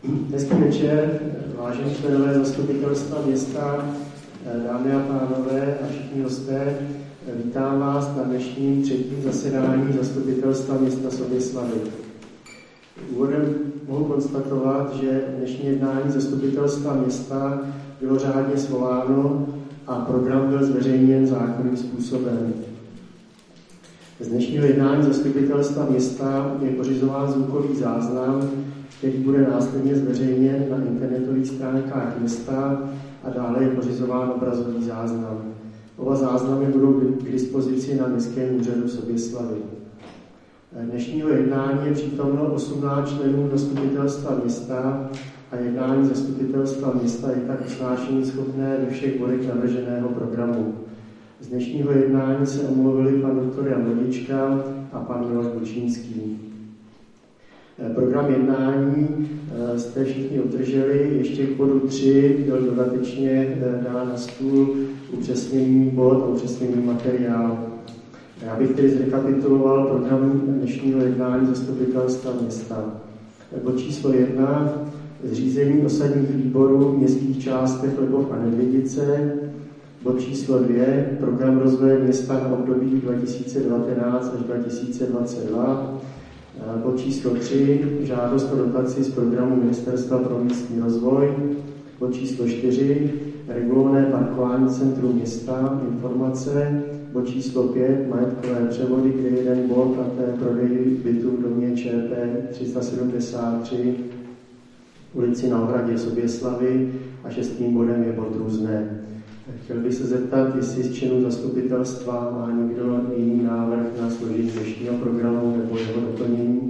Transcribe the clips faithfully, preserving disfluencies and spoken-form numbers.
Hezký večer, vážení členové zastupitelstva města, dámy a pánové a všichni hosté. Vítám vás na dnešním třetím zasedání zastupitelstva města Soběslavy. Úvodem mohu konstatovat, že dnešní jednání zastupitelstva města bylo řádně svoláno a program byl zveřejněn zákonným způsobem. Z dnešního jednání zastupitelstva města je pořizován zvukový záznam, který bude následně zveřejněn na internetových stránkách města a dále je pořizován obrazový záznam. Oba záznamy budou k dispozici na Městském úřadu Soběslavy. Dnešního jednání je přítomno osmnáct členů zastupitelstva města a jednání zastupitelstva města je tak usnášení schopné ve všech bodech navrženého programu. Z dnešního jednání se omluvili pan doktor Jan Vodička a pan Miloš Bučínský. Program jednání jste všichni obdrželi, ještě k bodu tři byl dodatečně dán na stůl upřesněný bod a upřesněný materiál. Já bych tedy zrekapituloval program dnešního jednání zastupitelstva města. Bod číslo jedna, zřízení osadních výborů v městských částech Lebov a Nedvědice. Bod číslo dvě, program rozvoje města na období dva tisíce devatenáct až dva tisíce dvacet dva. Bod číslo tři, žádost o dotaci z programu Ministerstva pro místní rozvoj. Bod číslo čtyři, regulované parkování centru města, informace. Bod číslo pět, majetkové převody, kde je jeden bod a to je prodej bytu v domě ČP tři sta sedmdesát tři, ulici na Ohradě Soběslavy a šestým bodem je bod různé. Chtěl bych se zeptat, jestli z členů zastupitelstva má někdo jiný návrh na složení dnešního programu nebo jeho doplnění.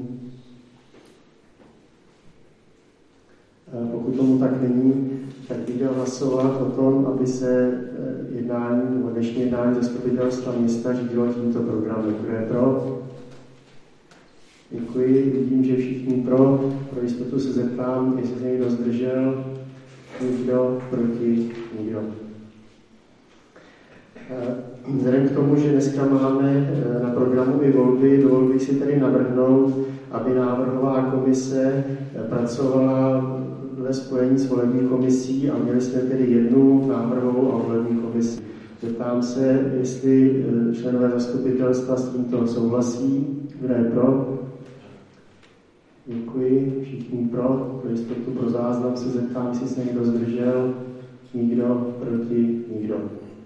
Pokud tomu tak není, tak bych chtěl hlasovat o tom, aby se jednání, nebo dnešní jednání zastupitelstva města řídilo tímto programem. Kdo je pro? Děkuji, vidím, že všichni pro. Pro jistotu se zeptám, jestli se někdo zdržel. Nikdo, proti, nikdo. Vzhledem k tomu, že dneska máme na programu i volby, dovolil bych si tedy navrhnout, aby návrhová komise pracovala ve spojení s volební komisí a měli jsme tedy jednu návrhovou a volební komisi. Zeptám se, jestli členové zastupitelstva s tímto souhlasí. Kdo je pro? Děkuji. Všichni pro. Pro jistotu pro záznam se zeptám, jestli se někdo zdržel. Nikdo, proti, nikdo.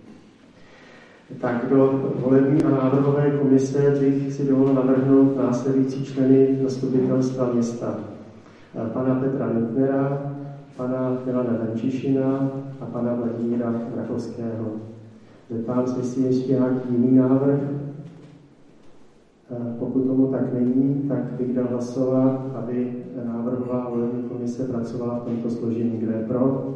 Tak do volební a návrhové komise bych si dovolil navrhnout následující členy zastupitelstva města. Pana Petra Lindnera, pana Milana Dančišina a pana Vladimíra Rachovského. Zeptám se, jestli ještě nějaký jiný návrh. Pokud tomu tak není, tak bych dal hlasovat, aby návrhová volební komise pracovala v tomto složení. Kdo je pro?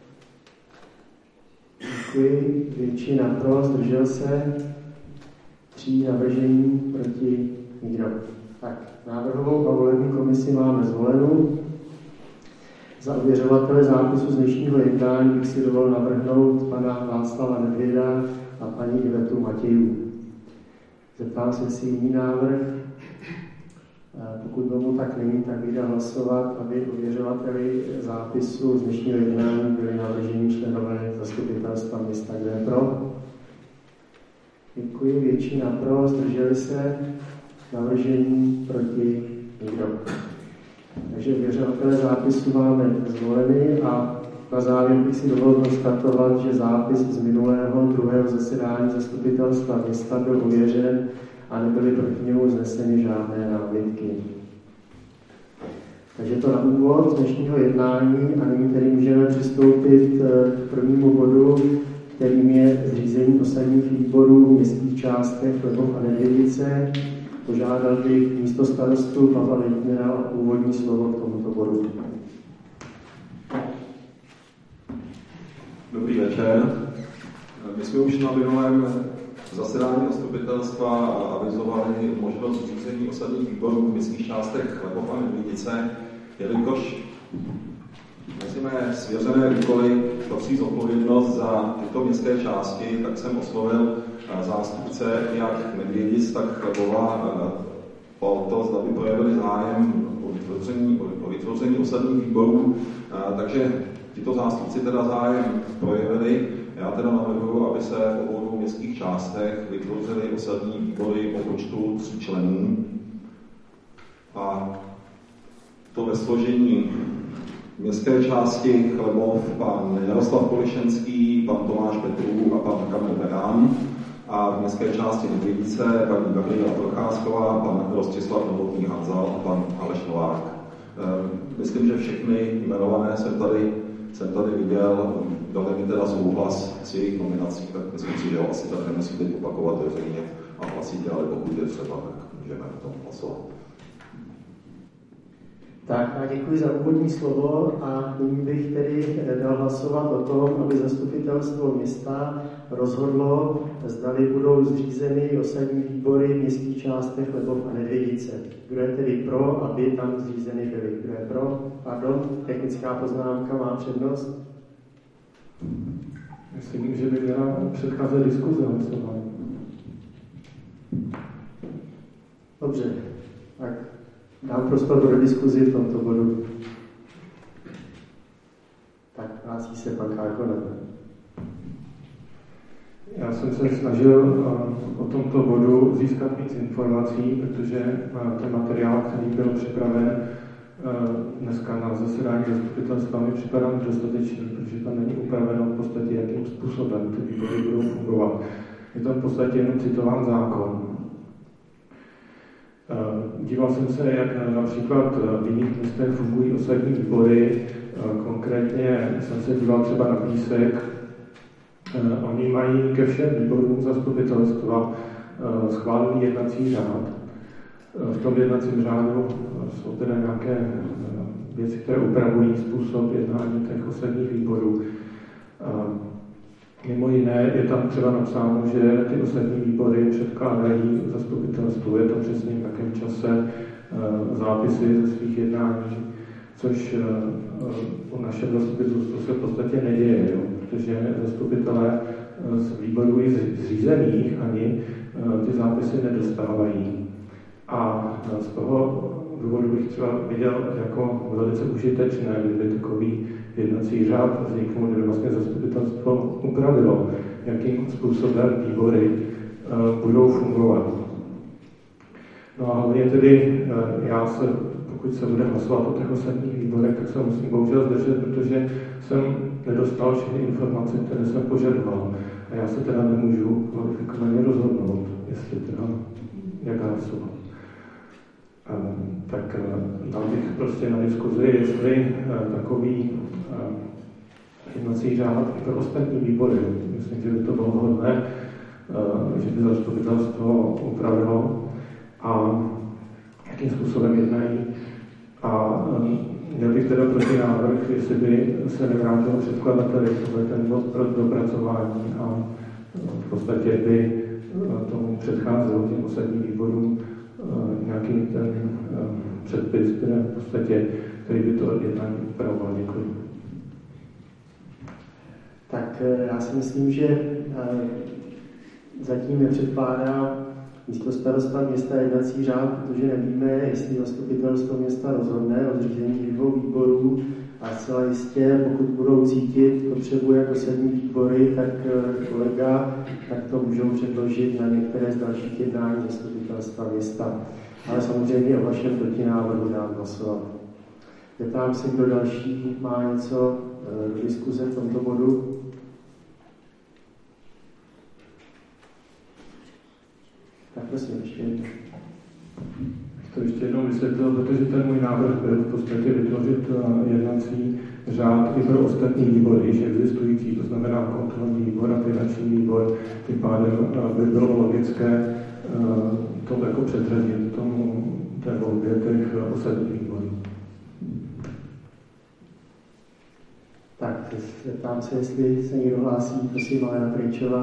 Děkuji. Většina pro, zdržel se. Tří navržení, proti nikdo. Tak, návrhovou a volební komisi máme zvolenou. Za ověřovatele zápisu z dnešního jednání bych si dovolil navrhnout pana Václava Nedvěda a paní Ivetu Matějů. Zeptám se, jestli jiný návrh. Pokud tomu tak není, tak bych dal hlasovat, aby ověřovateli zápisu z dnešního jednání byli navrženi členové zastupitelstva města. Kdo je pro? Děkuji, většina pro, zdrželi se, navržení proti nikdo. Takže ověřovatele zápisu máme zvoleny a na závěr bych si dovolil konstatovat, že zápis z minulého druhého zasedání zastupitelstva města byl ověřen a nebyly proti němu vzneseny žádné námitky. Takže to na úvod dnešního jednání a nyní tedy můžeme přistoupit k prvnímu bodu, kterým je zřízení osadních výborů v městských částech Lebov a Nedvědice. Požádal bych místo starostu Pavla Lindnera o úvodní slovo k tomuto bodu. Dobrý večer. My jsme už na minulém zasedání zastupitelstva avizovali možnost zřízení osadních výborů v městských částech Lebov a Nedvědice, jelikož mezi mé svěřené úkoly prosí zodpovědnost za tyto městské části, tak jsem oslovil zástupce jak Nedvědic, tak Lebova o to, zda by projevili zájem o vytvoření, o vytvoření vytvoření osadních výborů, takže tito zástupci teda zájem projevili. Já teda navrhuji, aby se v obou městských částech vytvořily osadní výbory o počtu tří členů. A to ve složení městské části Chlebov pan Jaroslav Polišenský, pan Tomáš Petrů a pan Kamil Berán. A v městské části Nedvědice paní Gabriela Procházková, pan Rostislav Novotný Hanzal a pan Aleš Novák. Myslím, že všechny jmenované jsem tady, jsem tady viděl, dali mi teda souhlas s jejich nominací, tak myslím si, že ho asi tak nemusí teď opakovat veřejně a hlasitě, ale pokud je třeba, tak můžeme v tom hlasovat. Tak a děkuji za úvodní slovo a nyní bych tedy dal hlasovat o tom, aby zastupitelstvo města rozhodlo, zdali budou zřízeny osadní výbory v městských částech Chlebov a Nedvědice. Kdo je tedy pro, aby tam zřízeny byly? Kdo je pro? Pardon, technická poznámka má přednost. Myslím, že by měla předcházet diskuze hlasování. Dobře, tak dám prostor pro diskuzi v tomto bodu. Tak hlásí se pan Kárkonen. Já jsem se snažil o tomto bodu získat víc informací, protože ten materiál, který byl připraven dneska na zasedání zastupitelstva, mi připadá dostatečný, protože tam není upraveno v podstatě, jakým způsobem ty výbory budou fungovat. Je tam v podstatě jenom citován zákon. Díval jsem se, jak například v jiných městech fungují osadní výbory. Konkrétně jsem se díval třeba na Písek. Oni mají ke všem výborům zastupitelstva schválený jednací řád. V tom jednacím řádu jsou teda nějaké věci, které upravují způsob jednání těch osadních výborů. Mimo jiné je tam třeba napsáno, že ty osadní výbory předkládají zastupitelstvu, je to přesně v jakém čase zápisy ze svých jednání, což u našem zastupitelstvu se v podstatě neděje, jo, protože zastupitelé z výborů zřízených ani ty zápisy nedostávají. A z toho důvodu bych třeba viděl jako velice užitečné, kdyby takový jednací řád vzniknul, kdyby vlastně zastupitelstvo upravilo, jakým způsobem výbory uh, budou fungovat. No a hlavně tedy uh, já se, pokud se bude hlasovat o těch osadních výborech, tak se musím bohužel zdržet, protože jsem nedostal všechny informace, které jsem požadoval. A já se teda nemůžu kvalifikovaně rozhodnout, jestli teda jak hlasovat. Um, tak uh, dal bych prostě na diskuzi, jestli uh, takový uh, jednací řád pro ostatní výbory. Myslím, že by to bylo vhodné, uh, že by zastupitelstvo upravilo a jakým způsobem jednají. A um, měl bych teda proti návrh, jestli by se nevrátil předkladateli ten bod pro dopracování a uh, v podstatě by uh, tomu předcházelo těm ostatním výborům Uh, nějaký ten uh, předpis, který v podstatě, který by to jednání upravoval. Děkuji. Tak já si myslím, že uh, zatím nepředkládá místo starosta města jednací řád, protože nevíme, jestli zastupitelstvo města rozhodne o zřízení dvou výborů a zcela jistě, pokud budou cítit potřebu jako sedmý výbory, tak kolega, tak to můžou předložit na některé z dalších jednání zastupitelstva města. Ale samozřejmě o vašem protinávrhu dám hlasovat. Zeptám se, kdo další má něco do diskuze v tomto bodu. Tak prosím, ještě jednou. To ještě jednou vysvětlil, protože ten můj návrh byl v podstatě vytvořit jednací řád i pro ostatní výbory, již existující, to znamená kontrolní výbor a finanční výbor, tím pádem by bylo logické to jako předřadit tomu té volbě těch ostatních výborů. Tak, zeptám se, jestli se někdo hlásí, prosím, Alena Pryčová.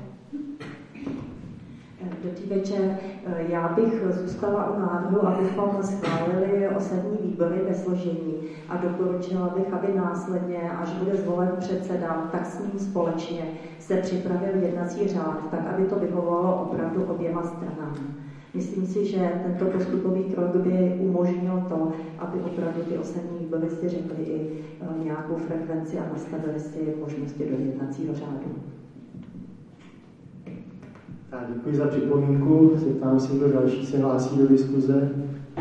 Dobrý večer. Já bych zůstala u návrhu, abychom schválili osadní výbory ve složení a doporučila bych, aby následně, až bude zvolen předseda, tak s ním společně se připravil jednací řád, tak aby to vyhovovalo opravdu oběma stranám. Myslím si, že tento postupový krok by umožnil to, aby opravdu ty osadní výbory si řekli i nějakou frekvenci a nastavili si možnosti do jednacího řádu. Tak, děkuji za připomínku. Zeptám si, kdo další se hlásí do diskuze.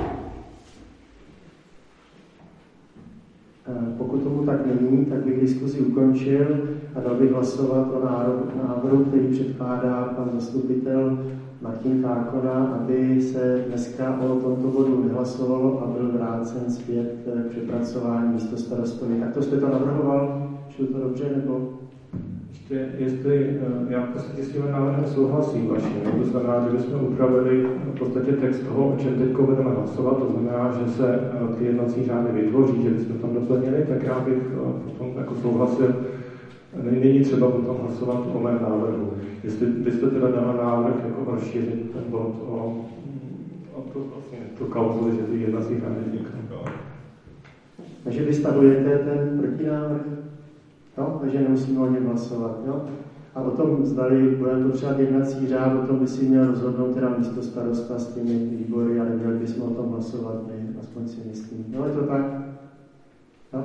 Pokud tomu tak není, tak bych diskuzi ukončil a dal bych hlasovat o návrhu, který předkládá pan zastupitel Martin Kákona, aby se dneska o tomto bodu nehlasovalo a byl vrácen zpět k přepracování místo starostovi. Tak to jste to navrhoval? Šlo to dobře, nebo? Ještě, jestli já v podstatě s tím návrhem souhlasím vaším, to znamená, že bychom upravili v podstatě text toho, o čem teď budeme hlasovat, to znamená, že se ty jednací řády vytvoří, že bychom tam doplnili, tak já bych potom jako souhlasil, není třeba potom hlasovat o mém návrhu. Jestli byste teda dala návrh jako rozšířit ten bod o, o to, vlastně, tu kauzu, že ty jednací řády vzniknou. Takže vy stavujete ten protinávrh? No, takže nemusíme o něm hlasovat. Jo? A o tom, zdali budeme potřebovat jednací řád, o tom by si měl rozhodnout teda místo starosta s těmi výbory a neměli bychom o tom hlasovat, my, aspoň si myslím. No, je to tak? No?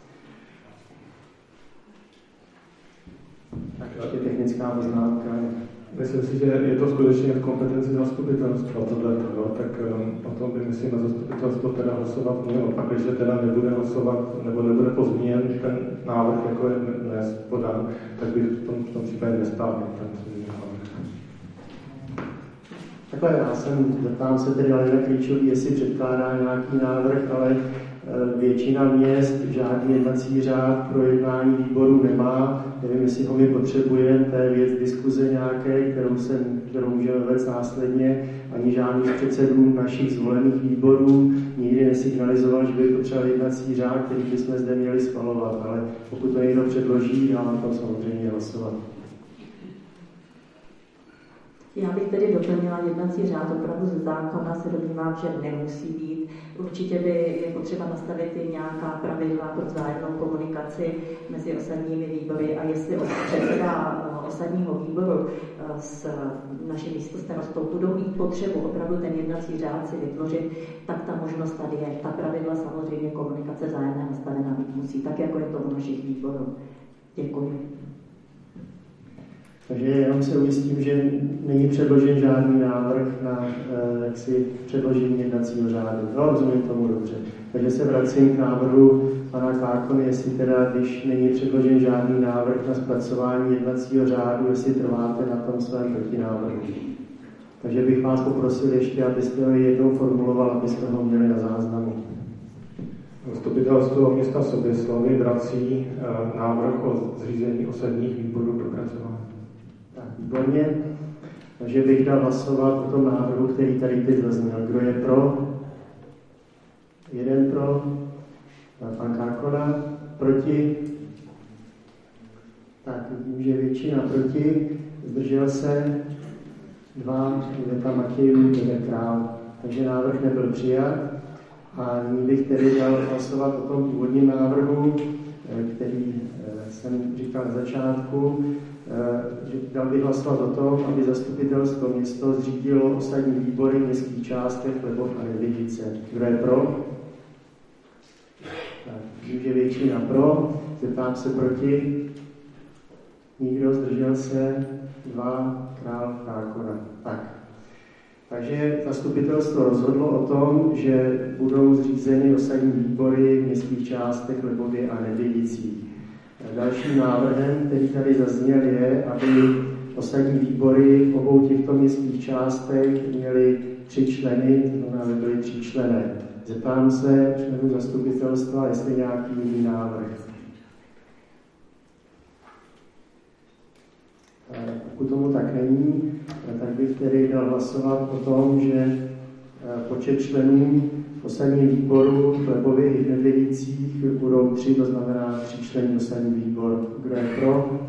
Tak ještě technická poznámka. Myslím si, že je to skutečně v kompetenci zastupitelstva tohleto, tak um, o tom by, myslím, na zastupitelstvo teda hlasovat mělo. Pak, když teda nebude hlasovat, nebo nebude pozměněn ten návrh, jako je dnes podán, tak bych v tom, v tom případě nestáhl ten návrh. Takhle, já jsem, zeptám se tedy Alena Klíčový, jestli předkládá nějaký návrh, ale většina měst žádný jednací řád pro jednání výboru nemá. Nevím, jestli ho my potřebujeme, to je věc diskuze nějaké, kterou, se, kterou můžeme vést následně. Ani žádný z předsedů našich zvolených výborů nikdy nesignalizoval, že by potřeboval jednací řád, který bychom zde měli schvalovat. Ale pokud to někdo předloží, já mám tam samozřejmě hlasovat. Já bych tedy doplnila jednací řád, opravdu ze zákona se domnívám, že nemusí být. Určitě by je potřeba nastavit i nějaká pravidla pro vzájemnou komunikaci mezi osadními výbory a jestli předseda osadního výboru s naším místostarostou budou mít potřebu opravdu ten jednací řád si vytvořit, tak ta možnost tady je. Ta pravidla samozřejmě komunikace vzájemné nastavená být musí, tak jako je to u našich výborů. Děkuji. Takže jenom se ujistím, že není předložen žádný návrh na eh, jaksi předložení jednacího řádu. No, rozumím tomu dobře. Takže se vracím k návrhu pana Kákony, jestli teda, když není předložen žádný návrh na zpracování jednacího řádu, jestli trváte na tom svém protinávrhu. Takže bych vás poprosil ještě, abyste ho jednou formuloval, abyste ho měli na záznamu. Zastupitelstvo města Soběslavi vrací eh, návrh o zřízení osadních výborů pro pracování. Tak, výborně. Takže bych dal hlasovat o tom návrhu, který tady teď zazněl. Kdo je pro? Jeden pro. Pan Kákona. Proti? Tak, vidím, že většina proti. Zdržel se. Dva. Iveta Matějů, jeden Král. Takže návrh nebyl přijat. A nyní bych tedy dal hlasovat o tom původním návrhu, který jsem říkal na začátku, že dal bych hlasovat o tom, aby zastupitelstvo město zřídilo osadní výbory v městských částech Lebov a Nedvědice. Kdo je pro? Tak, vím, že většina pro. Zeptám se proti. Nikdo, zdržel se. Dva. Král, Kákona. Tak. Takže zastupitelstvo rozhodlo o tom, že budou zřízeny osadní výbory v městských částech Lebově a Nedvědicích. Dalším návrhem, který tady zazněl, je, aby osadní výbory v obou těchto městských částech měly tři členy, to znamená, aby byly tři člené. Zeptám se členů zastupitelstva, jestli nějaký jiný návrh. Pokud tomu tak není, tak bych tedy dal hlasovat o tom, že počet členů v osadním výboru v Lebově i v Nedvědicích budou tři, to znamená tři členy osadní výbor. Kdo je pro?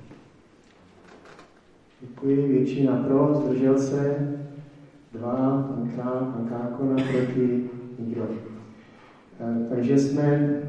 Děkuji, většina pro, zdržel se. Dva, pan Král, pan Kákona, proti, nikdo. Takže jsme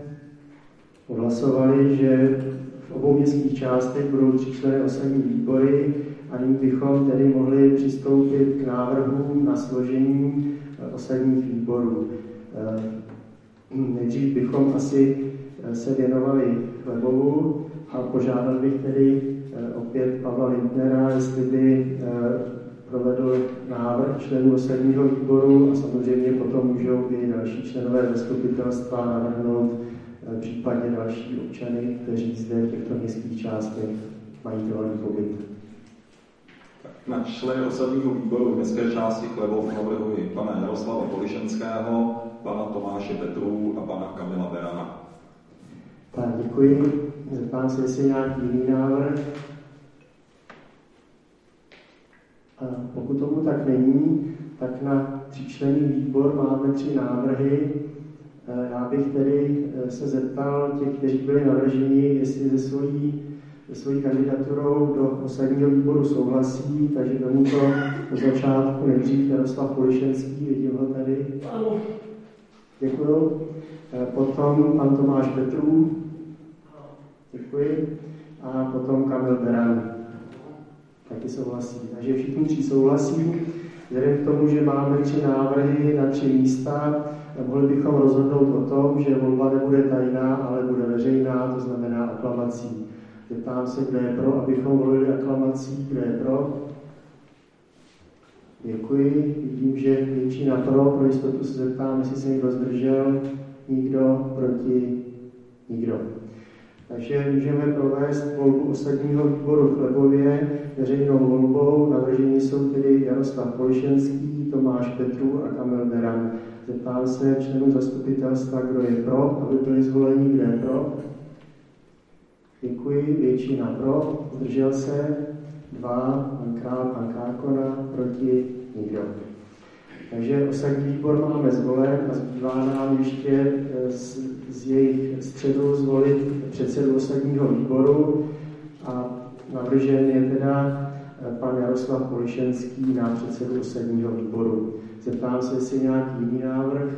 odhlasovali, že v obou městských částech budou tři členy osadní výbory a nyní bychom tedy mohli přistoupit k návrhu na složení osadních výborů. Nejdřív bychom asi se věnovali Chlebovu a požádal bych tedy opět Pavla Lindnera, jestli by provedl návrh členů osadního výboru a samozřejmě potom můžou i další členové zastupitelstva navrhnout případně další občany, kteří zde v těchto městských částech mají trvalý pobyt. Na členy osadního výboru městské části Chlebov navrhuji pana Jaroslava Polišenského, pana Tomáše Petru a pana Kamila Berana. Tak, děkuji. Zeptám se, jestli je nějaký jiný návrh. A pokud tomu tak není, tak na tříčlenný výbor máme tři návrhy. Já bych tedy se zeptal těch, kteří byli navrženi, jestli ze svojí, ze svojí kandidaturou do osadního výboru souhlasí, takže tomuto do začátku nejdřív Jaroslav Polišenský, vidím ho tady. Ano. Děkuju. Potom pan Tomáš Petrů. Děkuji. A potom Kamil Beran. Taky souhlasí. Takže všichni tři souhlasí. Vzhledem k tomu, že máme tři návrhy na tři místa, mohli bychom rozhodnout o tom, že volba nebude tajná, ale bude veřejná, to znamená aklamací. Zeptám se, kdo je pro, abychom volili aklamací. Kdo je pro? Děkuji. Vidím, že většina pro. Pro jistotu se zeptám, jestli se někdo zdržel. Nikdo, proti, nikdo. Takže můžeme provést volbu osadního výboru v Chlebově veřejnou volbou. Navrženi jsou tedy Jaroslav Polišenský, Tomáš Petru a Kamil Beran. Zeptám se členů zastupitelstva, kdo je pro, aby byli zvoleni, kdo je pro. Děkuji, většina pro, zdržel se, dva, pan Král, pan Kákona, proti, nikdo. Takže osadní výbor máme zvolen a zbývá nám ještě z, z jejich středu zvolit předsedu osadního výboru a navržen je teda pan Jaroslav Polišenský na předsedu osadního výboru. Zeptám se, jestli je nějaký jiný návrh.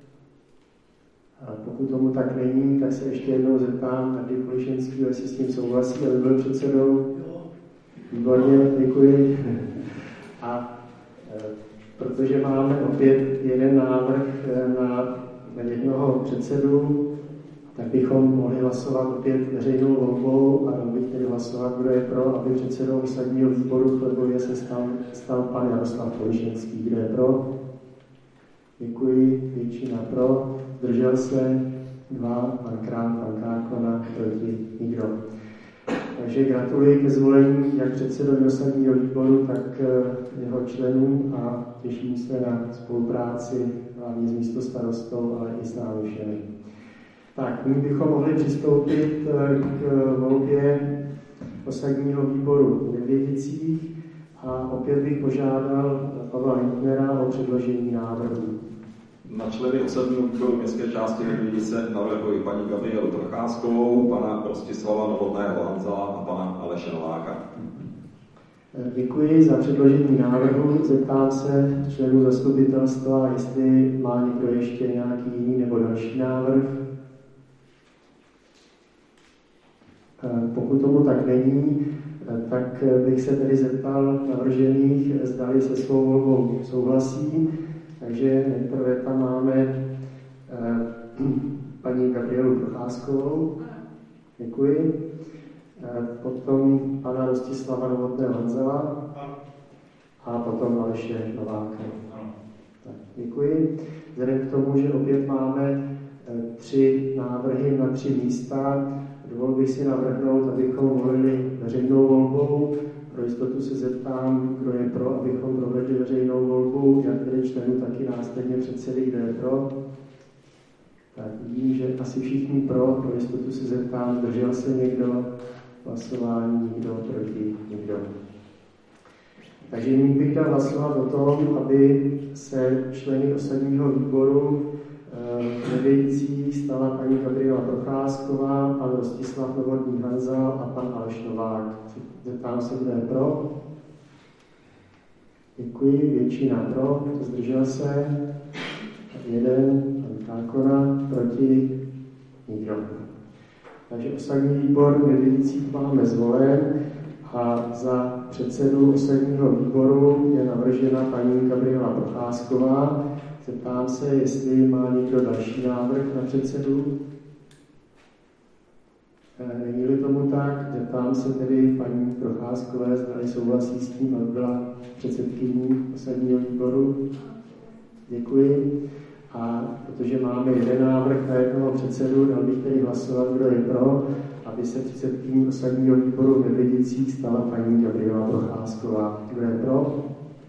A pokud tomu tak není, tak se ještě jednou zeptám Andy Polišenského, jestli s tím souhlasí, aby byl předsedou. Výborně, děkuji. A protože máme opět jeden návrh na jednoho předsedu, tak bychom mohli hlasovat opět veřejnou volbou a dal bych tedy hlasovat, kdo je pro, aby předsedou osadního výboru v Chlebově se stal, stal pan Jaroslav Polišenský. Kdo je pro? Děkuji, většina pro. Zdržel se dva, pan Krám, pan Kákona, proti nikdo. Takže gratuluji ke zvolení jak předsedovi osadního výboru, tak jeho členům a těším se na spolupráci hlavně s místostarostou, ale i s námi všemi. Tak, nyní bychom mohli přistoupit k volbě osadního výboru v Nevěděcích a opět bych požádal Pavla Lindnera o předložení návrhu. Na členy osadního výboru městské části Nevěděce navrhuji paní Gabrielu Procházkovou, pana Rostislava Novotného Hanzala a pana Aleše Nováka. Děkuji za předložení návrhu. Zeptám se členů zastupitelstva, jestli má někdo ještě nějaký jiný nebo další návrh. Pokud tomu tak není, tak bych se tedy zeptal navržených, zdali se svou volbou souhlasí. Takže nejprve tam máme paní Gabrielu Procházkovou. Děkuji. Potom pana Rostislava Novotného Hanzela a potom Aleše Nováka. Tak, děkuji. Vzhledem k tomu, že opět máme tři návrhy na tři místa, dovolil bych si navrhnout, abychom volili veřejnou volbou. Pro jistotu se zeptám, kdo je pro, abychom provedli veřejnou volbu, jak tedy členů, tak i následně předsedy, kdo je pro. Tak vidím, že asi všichni pro, pro jistotu se zeptám, zdržel se někdo hlasování, nikdo proti, nikdo. Takže nyní bych dal hlasovat o tom, aby se členy osadního výboru v Nevěděcích stala paní Gabriela Procházková, pan Rostislav Novotný Hanzal a pan Aleš Novák. Zeptám se, kdo je pro. Děkuji, většina pro, to zdržel se. Jeden, pan Kákona, proti, nikdo. Takže osadní výbor v Nevěděcích máme zvolen a za předsedu osadního výboru je navržena paní Gabriela Procházková. Zeptám se, jestli má někdo další návrh na předsedu. Není-li tomu tak, zeptám se tedy paní Procházkové, zda souhlasí s tím, aby byla předsedkyní osadního výboru. Děkuji. A protože máme jeden návrh na jednoho předsedu, dal bych tedy hlasovat, kdo je pro, aby se předsedkyní osadního výboru v Neběděcích stala paní Gabriela Procházková. Kdo je pro?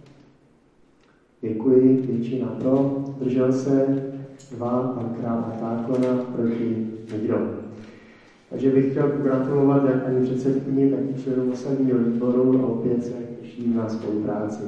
Děkuji. Většina pro. Zdržel se dva, pan Král a Tákona, proti nikdo. Takže bych chtěl pogratulovat jak paní předsedkyni, tak i členům osadního výboru a opět se těším na spolupráci.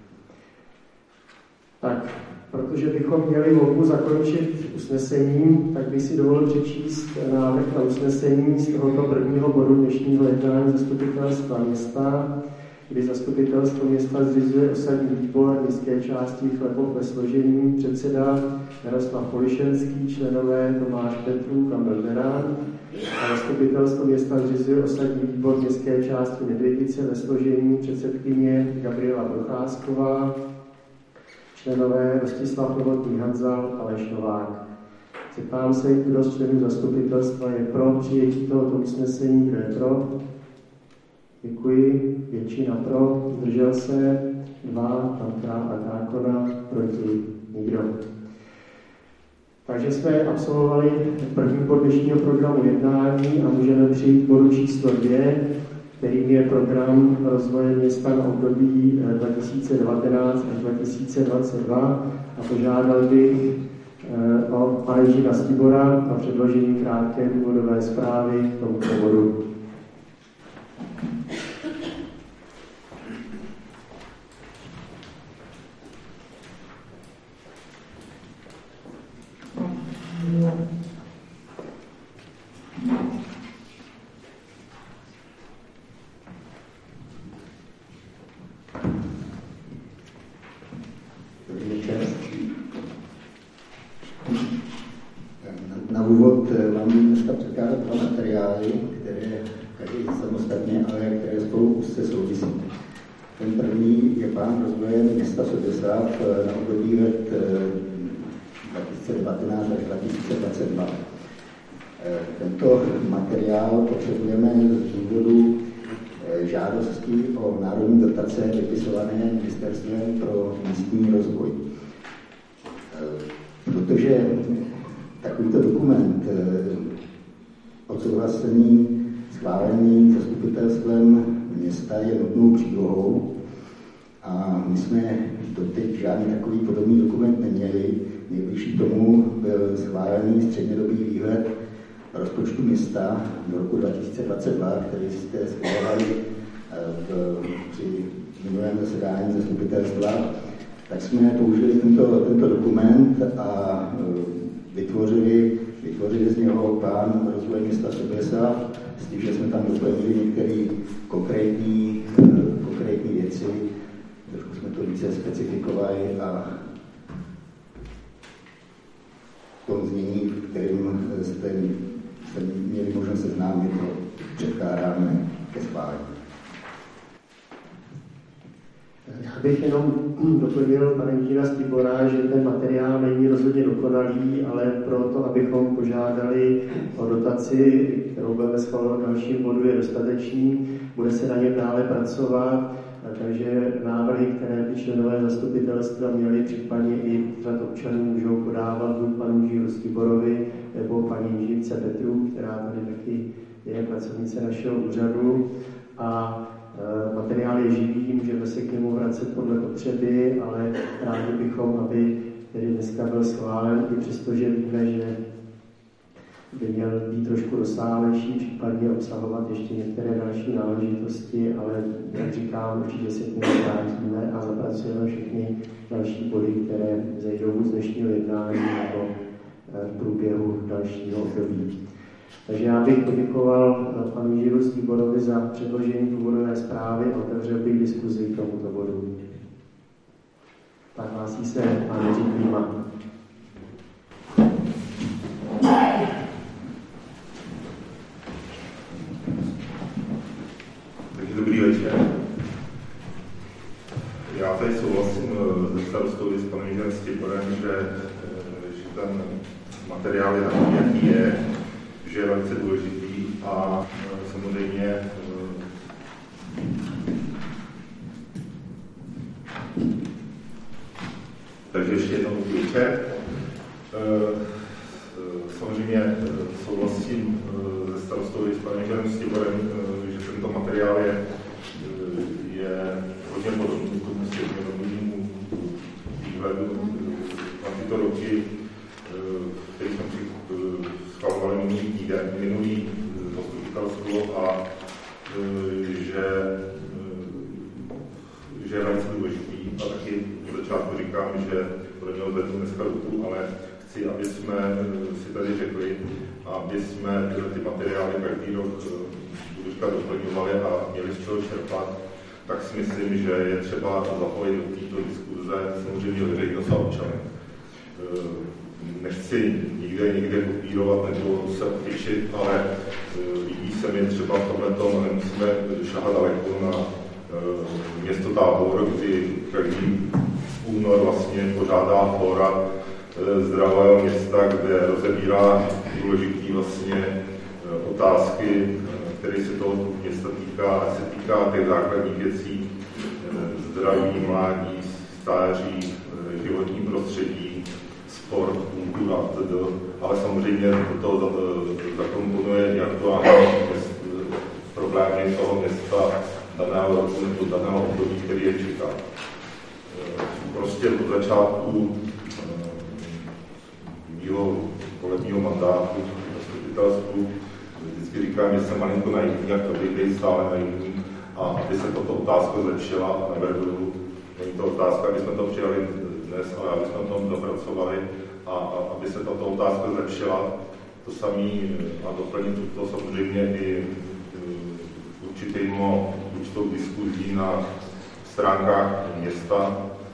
Tak, protože bychom měli volbu zakončit usnesením, tak bych si dovolil přečíst návrh na usnesení z tohoto prvního bodu dnešního jednání zastupitelstva města, kdy zastupitelstvo města zřizuje osadní výbor městské části Chlepov ve složení předseda Jaroslav Polišenský, členové Tomáš Petrů, Kamil Berán, a zastupitelstvo města zřizuje osadní výbor městské části Nedvědice ve složení předsedkyně Gabriela Procházková, členové Rostislav Novotný Hanzal a Aleš Novák. Zeptám se, kdo z členů zastupitelstva je pro přijetí tohoto usnesení, kdo je pro. Děkuji. Většina pro. Zdržel se. Dva. Pan Král a Tákona. Proti nikdo. Takže jsme absolvovali první bod dnešního programu jednání a můžeme přijít k bodu číslo dvě, kterým je program rozvoje města na období dva tisíce devatenáct až dva tisíce dvacet dva a požádal bych o pana Jiřího Stibora a předložení krátké důvodové zprávy k tomuto bodu. Na úvod vám dneska předkládat dva materiály, které každý samostatně, ale které spolu úzce souvisí. Ten první je plán rozvoje města Soběslav na období let dva tisíce devatenáct až dva tisíce dvacet dva. Tento materiál potřebujeme z důvodu žádosti o národní dotace vypisované Ministerstvem pro místní rozvoj. Protože takovýto dokument odsouhlasený, schválený zastupitelstvem města je nutnou přílohou a my jsme doteď žádný takový podobný dokument neměli. Nejbližší tomu byl schválený střednědobý výhled rozpočtu města do roku dva tisíce dvacet dva, který jste schválovali při minulém zasedání zastupitelstva. Tak jsme použili tento, tento dokument a vytvořili, vytvořili z něho plán rozvoje města Soběslav, s tím, že jsme tam doplnili některé konkrétní, konkrétní věci, trošku jsme to více specifikovali a v tom znění, kterým jste, jste měli možnost seznámit, to předkládáme ke schválení. Já bych jenom doplnil pana Jiřího Stibora, že ten materiál není rozhodně dokonalý, ale proto, abychom požádali o dotaci, kterou budeme schvalovat v dalším bodu, je dostatečný. Bude se na něm dále pracovat, takže návrhy, které by členové zastupitelstva měli, případně i řad občanů můžou podávat buď panu Jiřímu Stiborovi nebo paní inženýrce Petru, která tady taky je pracovnice našeho úřadu. A materiál je živý, můžeme se k němu vracet podle potřeby, ale rádi bychom, aby tedy dneska byl schválen, i přestože víme, že by měl být trošku rozsáhlejší, případně obsahovat ještě některé další náležitosti, ale jak říkám, určitě se k němu vrátíme a zapracujeme všechny další body, které zejdou buď z dnešního jednání nebo v průběhu dalšího období. Takže já bych poděkoval panu Jiřímu Stiborovi za předložení důvodové zprávy a otevřel bych diskuzi k tomuto bodu. Tak hlásí se pan Jiří Klíma. Takže dobrý večer. že, že ten materiál je takový, jaký je, že je velice důležitý a samozřejmě takže ještě jednou večer. Samozřejmě souhlasím se starostou i s panem Žerem Stiborem, že tento materiál je, je hodně podobný tomu střednědobému výhledu na tyto roky, který jsme schvalovali minulý týden, minulý zastupitelstvo a že, že je velice důležitý. A taky v začátku říkám, že pro něho zvednu dneska ruku, ale chci, aby jsme si tady řekli, aby jsme tyhle ty materiály každý rok doplňovali a měli z čeho čerpat, tak si myslím, že je třeba zapojit do této diskuze samozřejmě veřejnost a občany. Nechci nikde někde kopírovat nebo se otyčit, ale líbí se mi třeba v tomhletom, nemusíme šahat daleko na město Tábor, kdy každý únor vlastně pořádá fóra zdravého města, kde rozebírá důležitý vlastně otázky, které se toho města týká, a se týká těch základních věcí, zdraví, mládí, stáří, životní prostředí, sport, kultura, ale samozřejmě to zakomponuje i aktuální problémy toho města daného roku nebo daného období, který je čeká. Prostě od začátku mého volebního mandátu v zastupitelstvu vždycky říkám, že jsem malinko naivní, jak to být stále naivní, a aby se tato otázka zlepšila a nevedu. Není to otázka, aby jsme to přijali dnes, ale aby jsme tom dopracovali a, a aby se tato otázka zlepšila. To samý a doplnit to samozřejmě i určitýmo, určitou diskuzí na stránkách města,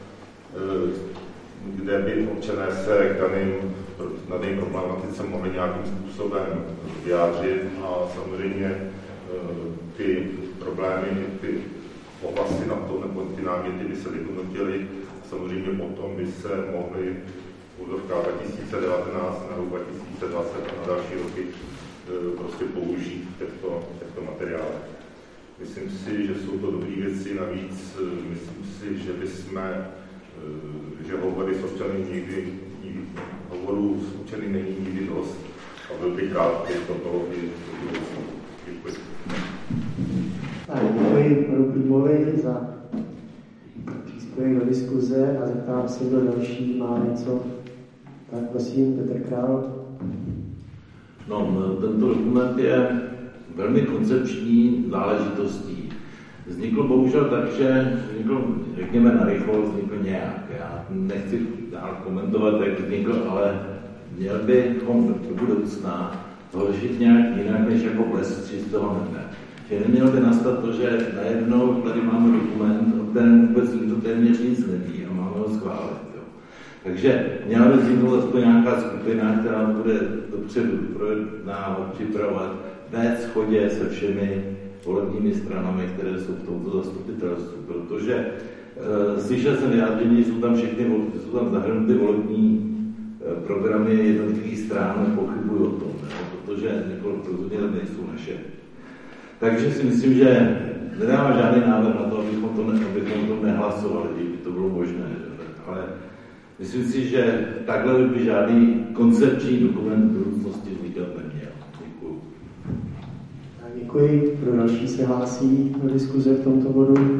kde by občané se k daným, na daným problematice mohli nějakým způsobem vyjádřit a samozřejmě ty problémy, ty oblasti na to nebo ty náměty by se vyhodnotily. Samozřejmě potom by se mohly v roce dva tisíce devatenáct na rok dva tisíce dvacet a na další roky prostě použít těchto, těchto materiálů. Myslím si, že jsou to dobré věci, navíc myslím si, že bychom, že hovory s občany nikdy, nikdy, hovorů s občany není nikdy dost a byl bych rád, že to bylo i Děkuji. A děkuji panu Klímovi za příspěvek do diskuze a zeptám se, kdo další má něco. Tak prosím, Petr Král. No, tento dokument je velmi koncepční záležitostí. Vznikl bohužel tak, že vznikl, řekněme, narychlo vznikl nějak. Já nechci dál komentovat, jak vznikl, ale měl bychom do budoucna zhoršit nějak jinak, než jako blesk čistého nebe. Že nemělo by nastat to, že najednou tady máme dokument, o kterém vůbec nikdo téměř nic neví a máme ho schválit. Jo. Takže měla by vzniknout aspoň nějaká skupina, která bude dopředu projednávat, připravovat, vést shodě se všemi volebními stranami, které jsou v tomto zastupitelstvu, protože e, slyšel jsem vyjádření, jsou tam všechny, jsou tam zahrnuty volební e, programy jednotlivých stran, pochybuji o tom, ne? Protože rozhodně tam nejsou naše. Takže si myslím, že nedává žádný návrh na to, abychom to, ne, abychom to nehlasovali, kdyby to bylo možné. Ale myslím si, že takhle by žádný koncepční dokument v budoucnosti vznikat neměl. Děkuji. Děkuji. Pro další se hlásí do diskuze v tomto bodu.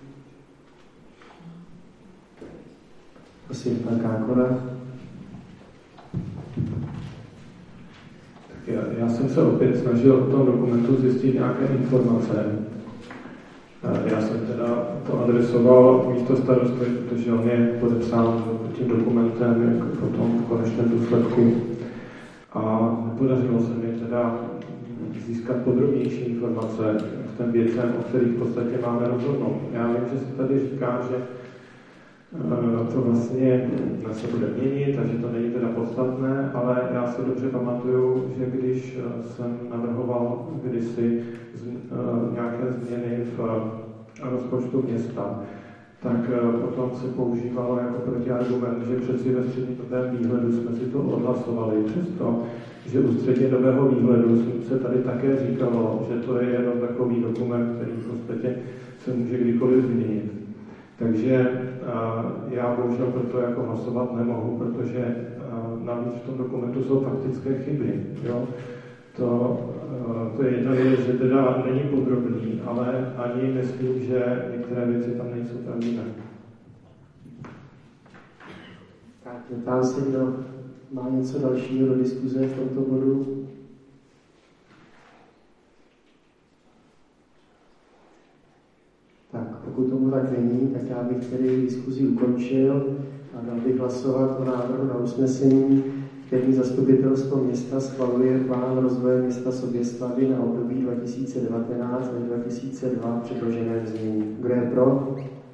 Prosím, pan Kákora. Já, já jsem se opět snažil o tom dokumentu zjistit nějaké informace. Já jsem teda to adresoval místo starosty, protože on je podepsán tím dokumentem potom v konečném důsledku. A nepodařilo se mi teda získat podrobnější informace v tom věcem, o kterých v podstatě máme rozhodnout. Já vím, že se tady říká, že to vlastně se bude měnit, takže to není teda podstatné, ale já si dobře pamatuju, že když jsem navrhoval kdysi nějaké změny v rozpočtu města, tak potom se používalo jako protiargument, že přeci ve střednědobém výhledu jsme si to odhlasovali. Přesto, že u střednědobého výhledu se tady také říkalo, že to je jenom takový dokument, který v podstatě se může kdykoliv změnit. Takže já bohužel proto jako hlasovat nemohu, protože navíc v tom dokumentu jsou faktické chyby. Jo? To, to je jedna věc, že teda není podrobný, ale ani myslím, že některé věci tam nejsou pravdivé. Tak, zeptám se, kdo má něco dalšího do diskuze v tomto bodu. Tak, pokud tomu tak není, tak já bych tedy diskuzi ukončil a dal bych hlasovat o návrhu na usnesení, který zastupitelstvo města schvaluje plán rozvoje města Soběslavi na období dva tisíce devatenáct až dva tisíce dva předložené znění. Kdo je pro?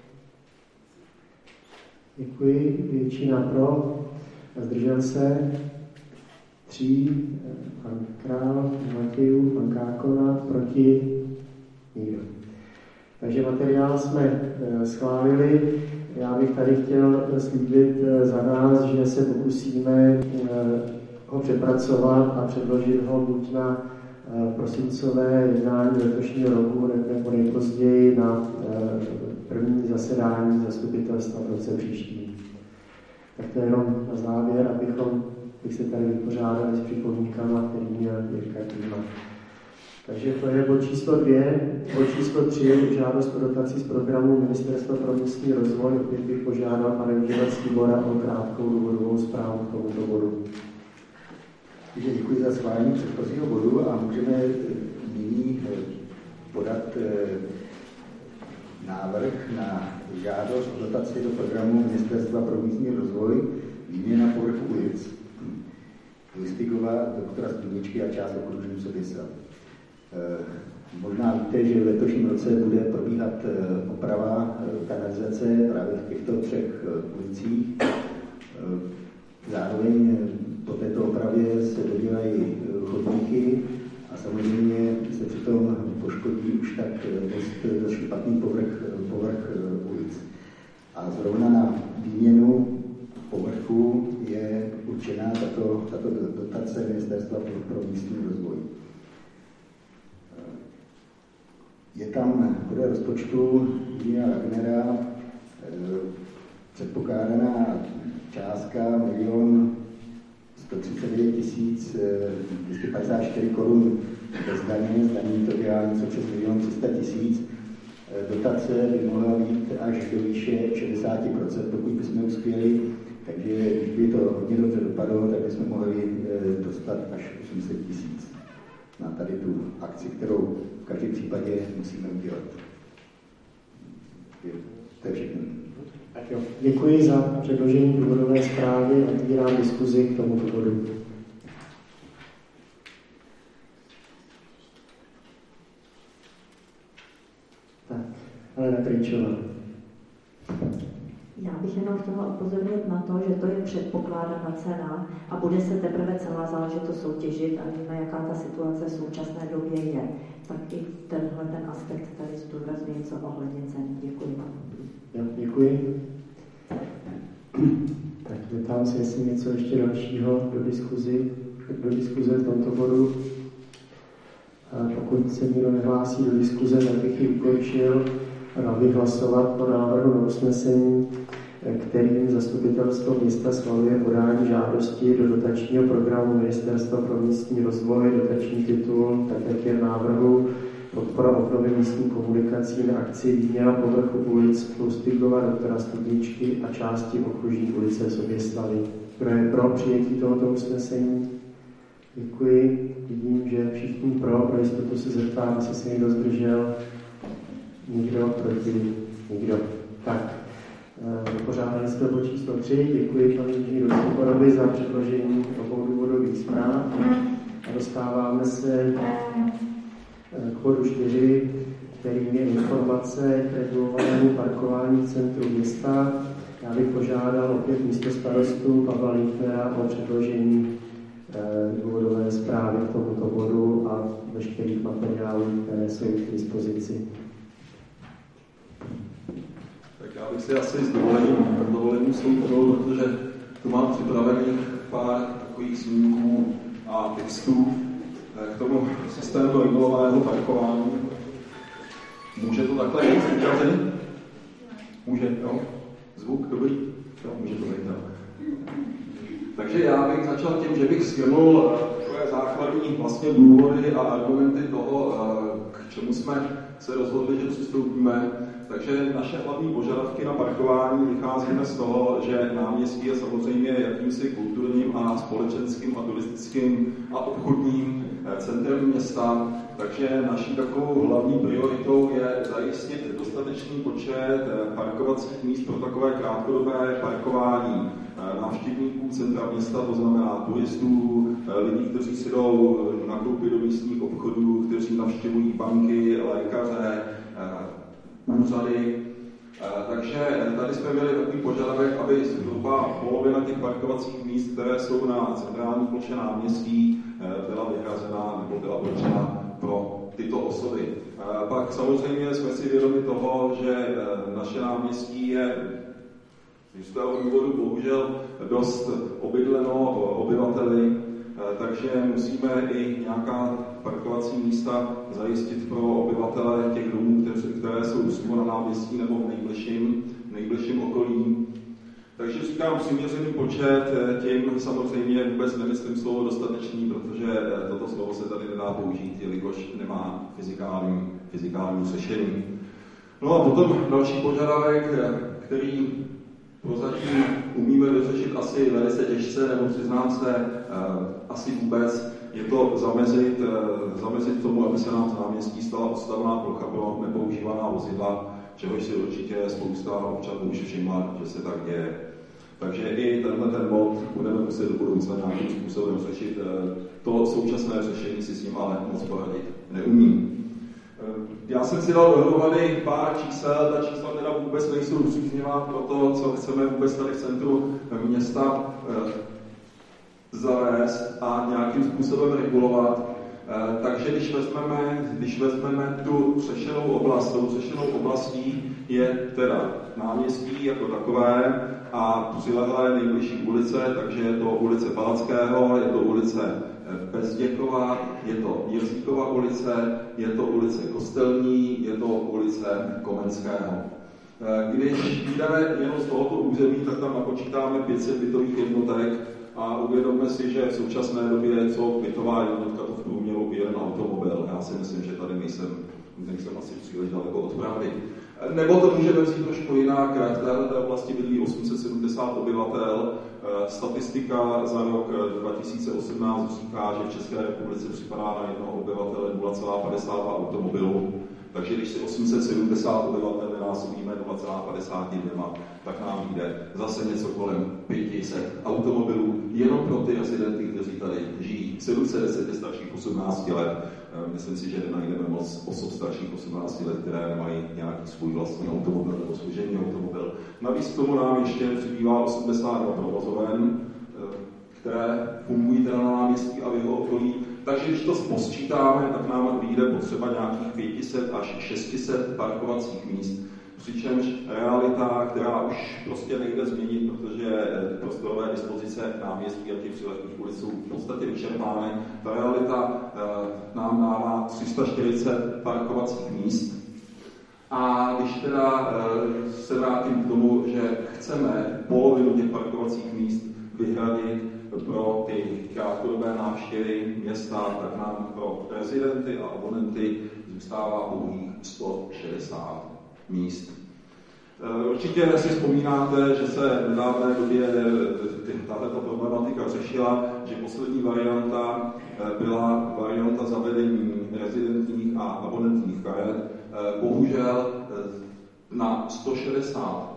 Děkuji. Většina pro. Zdržel se? Tři. Pan Král, pan Matějů, pan Kákona. Proti? Nikdo. Takže materiál jsme schválili. Já bych tady chtěl slíbit za nás, že se pokusíme ho přepracovat a předložit ho buď na prosincové jednání letošního roku nebo nejpozději na první zasedání zastupitelstva v roce příští. Tak to je jenom na závěr, abychom bych se tady vypořádali s připomínkama, který měl Jirka Klíma. Takže to je bod číslo dvě. Bod číslo tři je žádost o dotaci z programu Ministerstva pro místní rozvoj. Opět bych požádal pana Jiževací Bora o krátkou důvodovou zprávu k tomuto bodu. Takže děkuji za schválení předchozího bodu a můžeme nyní podat návrh na žádost o dotaci do programu Ministerstva pro místní rozvoj výměna povrchu ulic. Listigova, doktora Studničky a část okružní Soběslav. Možná víte, že v letošním roce bude probíhat oprava kanalizace právě v těchto třech ulicích. Zároveň po této opravě se dodělají chodníky a samozřejmě se přitom poškodí už tak dost, dost špatný povrch, povrch ulic. A zrovna na výměnu povrchu je určená tato, tato dotace Ministerstva pro místní rozvoj. Je tam podle rozpočtu Jina Wagnera předpokládaná částka milion sto třicet devět tisíc dvě stě padesát čtyři korun bez daně, zdaní to dělá něco přes milion tři sta tisíc. Dotace by mohla být až do výše šedesát procent, pokud bychom uspěli, takže když by to hodně dobře dopadlo, tak bychom mohli dostat až osm set tisíc na tady tu akci, kterou v každém případě musíme udělat. To je všechno. Tak jo, děkuji za předložení důvodové zprávy a otvírám diskuzi k tomuto bodu. Tak, ale Kryčová. Já bych jenom chtěla upozornit na to, že to je předpokládaná cena a bude se teprve celá záležitost soutěžit a víme, jaká ta situace v současné době je. Tak i tenhle ten aspekt tady zdůrazňuji co ohledně ceny. Děkuji vám. Jo, děkuji. Tak zeptám se, jestli něco ještě dalšího do diskuzi, do diskuze v tomto bodu. A pokud se nikdo nehlásí do diskuze, tak bych ji ukončil a dal bych hlasovat o návrhu na usnesení, kterým zastupitelstvo města schvaluje podání žádosti do dotačního programu Ministerstva pro místní rozvoj, dotační titul, tak jak je v návrhu, podpora obnovy místní komunikací na akci výměna povrchu ulic Lustigova, doktora Studničky a části okružní ulice Soběslavy. Kdo je pro přijetí tohoto usnesení? Děkuji. Vidím, že všichni pro, pro jistotu se zeptám, jestli se někdo zdržel. Nikdo proti? Nikdo. Tak, vypořádali jsme bod číslo tři. Děkuji panu inženýru Sokorovi za předložení obou důvodových zpráv. A dostáváme se k bodu čtyři, kterým je informace k regulovanému parkování v centru města. Já bych požádal opět místostarostu Pavla Lichtnera o předložení důvodové zprávy k tomuto bodu a veškerých materiálů, které jsou k dispozici. Tak já bych si asi s dovolením, dovolením sloupnou, protože tu mám připravených pár takových zmínků a textů k tomu systému regulovaného parkování. Může to takhle jít? Může, jo? Zvuk, dobrý? Jo, může to být, jo. Takže já bych začal tím, že bych shrnul takové základní vlastně důvody a argumenty toho, k čemu jsme se rozhodli, že přistoupíme. Takže naše hlavní požadavky na parkování vycházíme z toho, že náměstí je samozřejmě jakýmsi kulturním a společenským a turistickým a obchodním centrem města. Takže naší takovou hlavní prioritou je zajistit dostatečný počet parkovacích míst pro takové krátkodobé parkování návštěvníků centra města, to znamená turistů, lidí, kteří si jdou nakoupit do místních obchodů, kteří navštěvují banky, lékaře, úřady. Takže tady jsme měli takový požadavek, aby zhruba polovina těch parkovacích míst, které jsou na centrální ploše náměstí, byla vyhrazena nebo byla určena pro tyto osoby. Pak samozřejmě jsme si vědomi toho, že naše náměstí je z jistého důvodu bohužel dost obydleno obyvateli, takže musíme i nějaká parkovací místa zajistit pro obyvatele těch domů, které jsou přímo na náměstí nebo v nejbližším, nejbližším okolí. Takže říkám přiměřený počet, tím samozřejmě vůbec nemyslím slovo dostatečný, protože toto slovo se tady nedá použít, jelikož nemá fyzikální, fyzikální řešení. No a potom další požadavek, který prozatím umíme vyřešit asi velice těžce, nebo přiznám se, asi vůbec, je to zamezit, zamezit tomu, aby se nám z náměstí stala odstavná plocha pro nepoužívaná vozidla, čehož si určitě spousta občanů už všimla, že se tak děje. Takže i tenhle ten bod budeme muset do budoucna nějakým způsobem řešit. To současné řešení si s ním ale moc poradit neumím. Já jsem si dal dohromady pár čísel, ta čísla teda vůbec nejsou příznivá pro to, co chceme vůbec tady v centru města zavést a nějakým způsobem regulovat. Takže když vezmeme, když vezmeme tu řešenou oblast, tou řešenou oblastí je teda náměstí jako takové a přilehlé nejbližší ulice, takže je to ulice Palackého, je to ulice Bezděkova, je to Jiříkova ulice, je to ulice Kostelní, je to ulice Komenského. Když jdeme jenom z tohoto území, tak tam napočítáme pět set bytových jednotek a uvědomme si, že v současné době co bytová jednotka to v průměru jeden automobil. Já si myslím, že tady nejsem, nejsem asi příliš daleko od pravdy. Nebo to můžeme vzít trošku jinak, v této oblasti bydlí osm set sedmdesát obyvatel. Statistika za rok dva tisíce osmnáct říká, že v České republice připadá na jednoho obyvatele nula celá padesát dva automobilů. Takže když si osm set sedmdesát obyvatel vynásobíme nula celá padesát dva, tak nám jde zase něco kolem pět set automobilů jenom pro ty rezidenty, kteří tady žijí. sedm set deset je starších osmnácti let. Myslím si, že nenajdeme moc osob starších osmnácti let, které nemají nějaký svůj vlastní automobil nebo služební automobil. Navíc k tomu nám ještě přibývá osmdesát dva provozoven, které fungují teda na náměstí a v jeho okolí. Takže když to posčítáme, tak nám vyjde potřeba nějakých pět set až šest set parkovacích míst. Přičemž realita, která už prostě nejde změnit, protože prostorové dispozice náměstí a těch přilehlých ulic jsou v podstatě vyčerpány. Ta realita e, nám dává tři sta čtyřicet parkovacích míst. A když teda e, se vrátím k tomu, že chceme polovinu těch parkovacích míst vyhradit pro ty krátkodobé návštěvy města, tak nám pro rezidenty a abonenty zůstává pouhých sto šedesát míst. Určitě si vzpomínáte, že se v nedávné době tato problematika řešila, že poslední varianta byla varianta zavedení rezidentních a abonentních karet. Bohužel na sto šedesát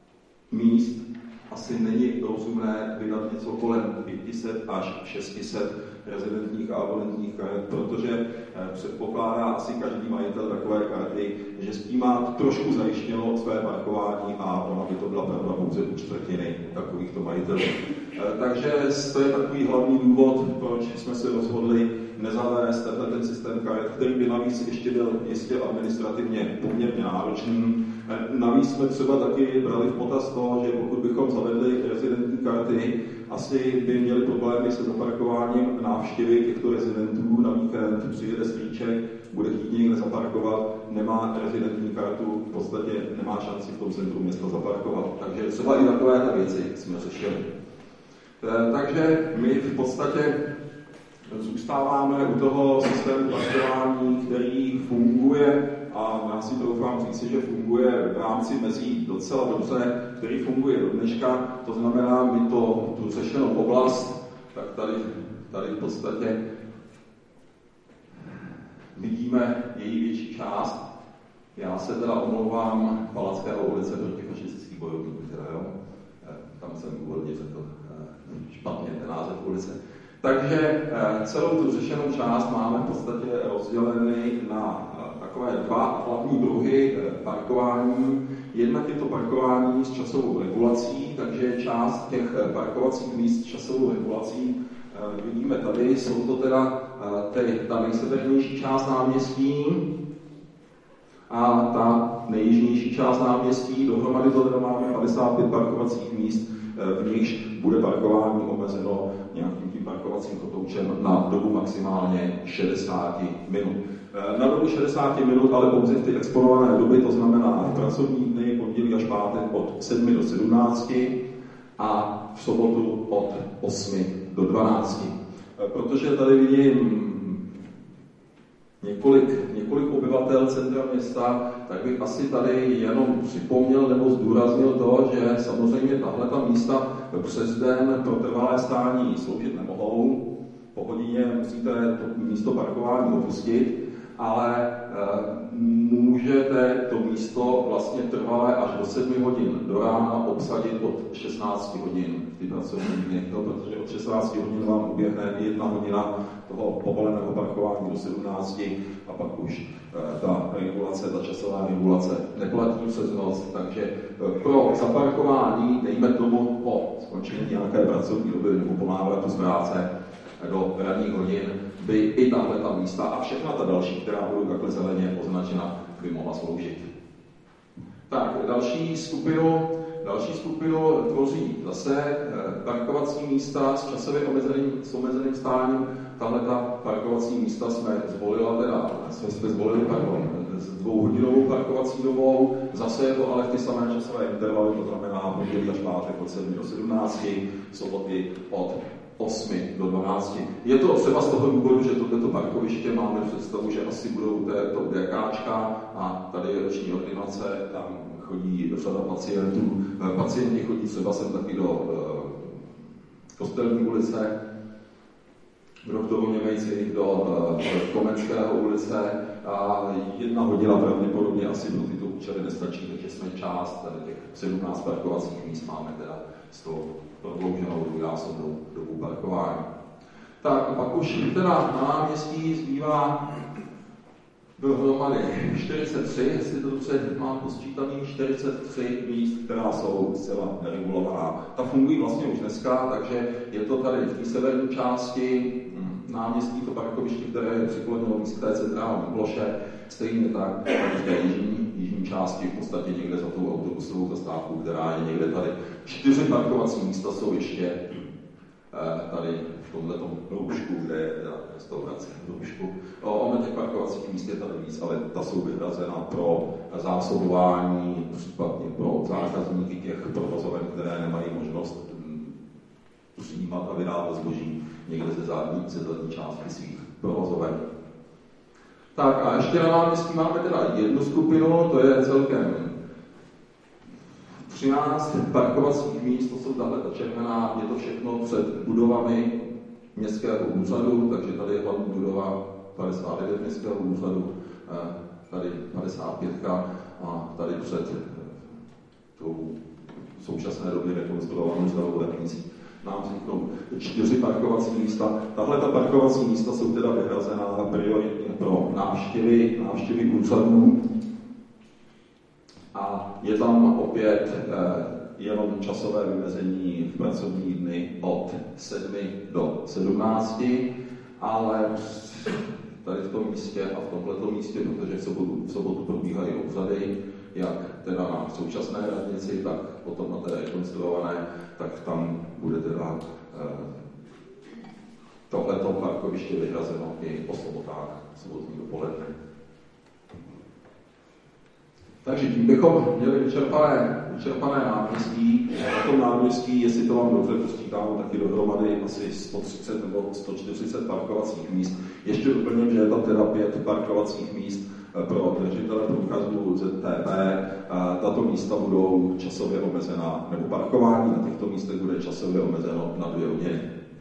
míst asi není rozumné vydat něco kolem pět set až šest set rezidentních a abonentních karet, protože předpokládá asi každý majitel takové karty, že s tím má trošku zajištěno své parkování a ona by to byla pravda pouze u čtvrtiny takovýchto majitelů. Takže to je takový hlavní důvod, proč jsme se rozhodli nezavést ten systém karet, který by navíc ještě byl jistě administrativně poměrně náročný. Navíc jsme třeba taky brali v potaz to, že pokud bychom zavedli rezidentní karty, asi by měli problémy se zaparkováním návštěvy těchto rezidentů. Na víkend přijede strýček, bude chtít někde zaparkovat, nemá rezidentní kartu, v podstatě nemá šanci v tom centru města zaparkovat. Takže třeba i takové věci jsme řešili. Takže my v podstatě zůstáváme u toho systému parkování, který funguje, a já si doufám říci, že funguje v rámci mezí docela dobře, který funguje do dneška. To znamená, my to, tu řešenou oblast, tak tady, tady v podstatě vidíme její větší část. Já se teda omlouvám Palackého ulice proti fašistických bojovníků, teda jo. Tam jsem úvodně řekl špatně ten název ulice. Takže celou tu řešenou část máme v podstatě rozdělený na takové dva hlavní druhy parkování. Jednak je to parkování s časovou regulací, takže část těch parkovacích míst s časovou regulací vidíme tady. Jsou to teda ty, ta nejsevernější část náměstí a ta nejjižnější část náměstí. Dohromady to teda máme padesát pět parkovacích míst, v nichž bude parkování omezeno nějakým tím parkovacím kotoučem na dobu maximálně šedesát minut. Na dobu šedesát minut, ale pouze v ty exponované doby, to znamená v pracovní dny, pondělí až pátek od sedmi do sedmnácti a v sobotu od osmi do dvanácti. Protože tady vidím několik, několik obyvatel centra města, tak bych asi tady jenom připomněl nebo zdůraznil to, že samozřejmě tahle ta místa přes den pro trvalé stání sloužit nemohou. Po hodině musíte to místo parkování opustit, ale e, můžete to místo vlastně trvalé až do sedmi hodin do rána obsadit od šestnácti hodin v ty pracovní dny, no, protože od šestnácti hodin vám uběhne jedna hodina toho povoleného parkování do sedmnácti a pak už e, ta regulace, ta časová regulace neplatí přes noc, takže e, pro zaparkování, dejme tomu po skončení nějaké pracovní doby nebo po návratu z práce do ranních hodin, by i tahle ta místa a všechna ta další, která budou takhle zeleně označena, by mohla sloužit. Tak, další skupinu, další skupinu tvoří zase parkovací místa s časově omezeným, s omezeným stáním. Tahle ta parkovací místa jsme zvolili, teda, jsme, jsme zvolili pardon, s dvouhodinovou parkovací dobou. Zase je to ale v ty samé časové intervaly, to znamená pondělí až pátek od sedmi do sedmnácti, soboty od osmi do dvanácti. Je to třeba z toho důvodu, že tohleto parkoviště máme představu, že asi budou to DKčka a tady je roční ordinace, tam chodí řada pacientů. Pacienti chodí třeba sem taky do uh, Kostelní ulice, v Rochtovu Němejci do uh, Komenského ulice a jedna hodina pravděpodobně asi pro tyto účely nestačí, takže jsme část tady těch sedmnáct parkovacích míst máme teda z toho prodlouženou dvojnásobnou dobu parkování. Tak a pak už teda na náměstí zbývá dohromady čtyřicet tři, jestli to dobře mám posčítaný, čtyřicet tři míst, která jsou zcela neregulovaná. Ta fungují vlastně už dneska, takže je to tady v té severní části náměstí, to parkoviště, které je přiklonilo k té centrální ploše, stejně tak v té jižní, jižní části, v podstatě někde za tou autobusovou zastávkou, která je někde tady. Čtyři parkovací místa jsou ještě tady v tomhletom roušku, kde je restaurace roušku. Ono těch parkovacích míst je tady víc, ale ta jsou vyhrazena pro zásobování, případně pro zákazníky těch provozoven, které nemají možnost přijímat a vydávat zboží někde ze zadní, ze zadní části svých provozoven. Tak a ještě na náměstí máme teda jednu skupinu, to je celkem třináct parkovacích míst, to jsou tahle ta červená, je to všechno před budovami městského úřadu, takže tady je hlavní budova padesát devět městského úřadu, tady padesát pět a tady před tou v současné době rekonstruovanou zdravou radnicí nám vzniknou čtyři parkovací místa. Tahle ta parkovací místa jsou teda vyhrazená prioritně pro návštěvy, návštěvy úřadů. A je tam opět eh, jenom časové vymezení v pracovní dny od sedmi do sedmnácti, ale tady v tom místě a v tomto místě, protože v sobotu, v sobotu probíhají obřady, jak teda na současné radnici, tak potom na té rekonstruované, tak tam bude teda tohleto parkoviště vyhrazeno i po sobotách, sobotní dopoledne. Takže tím bychom měli vyčerpané, vyčerpané náměstí. Na tom náměstí, jestli to vám dobře počítám, taky dohromady asi sto třicet nebo sto čtyřicet parkovacích míst. Ještě doplním, že je tam teda pět parkovacích míst pro držitele průkazů Z T P. Tato místa budou časově omezená, nebo parkování na těchto místech bude časově omezeno na dvě hodiny.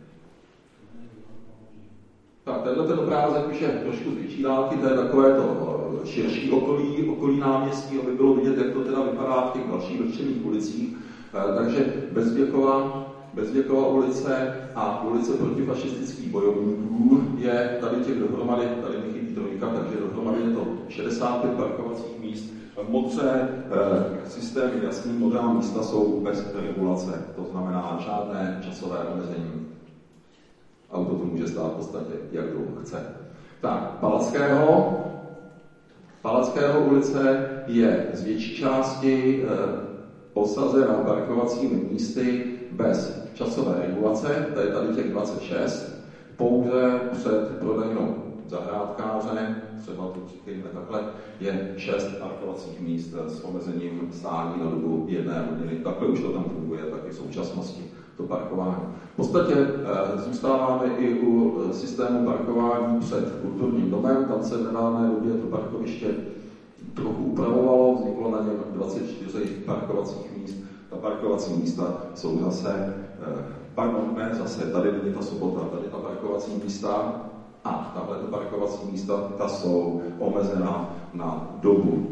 Tak, tenhle ten obrázek už je trošku z větší dálky, to je takové to širší okolí, okolí náměstí, aby bylo vidět, jak to teda vypadá v těch dalších dotčených ulicích. Takže Bezděkova, Bezděkova ulice a ulice protifašistických bojovníků je tady těch dohromady, tady mi chybí trojka, takže dohromady je to šedesát pět parkovacích míst. Modře systém jasný, modrá místa jsou bez regulace, to znamená žádné časové omezení. Auto to může stát v podstatě, jak dlouho chce. Tak, Palackého. Palackého ulice je z větší části e, osazena parkovacími místy bez časové regulace, to je tady těch dvacet šest, pouze před prodejnou zahrádkáře, třeba to říkejme takhle, je šest parkovacích míst s omezením stání na dobu jedné hodiny. Takhle už to tam funguje, taky v současnosti to parkování. V podstatě e, zůstáváme i u systému parkování před kulturním domem, tam se v nedávné době to parkoviště trochu upravovalo, vzniklo na něm dvacet čtyři parkovacích míst. Ta parkovací místa jsou zase, e, pardon, ne zase, tady není ta sobota, tady ta parkovací místa a tahle parkovací místa, ta jsou omezena na dobu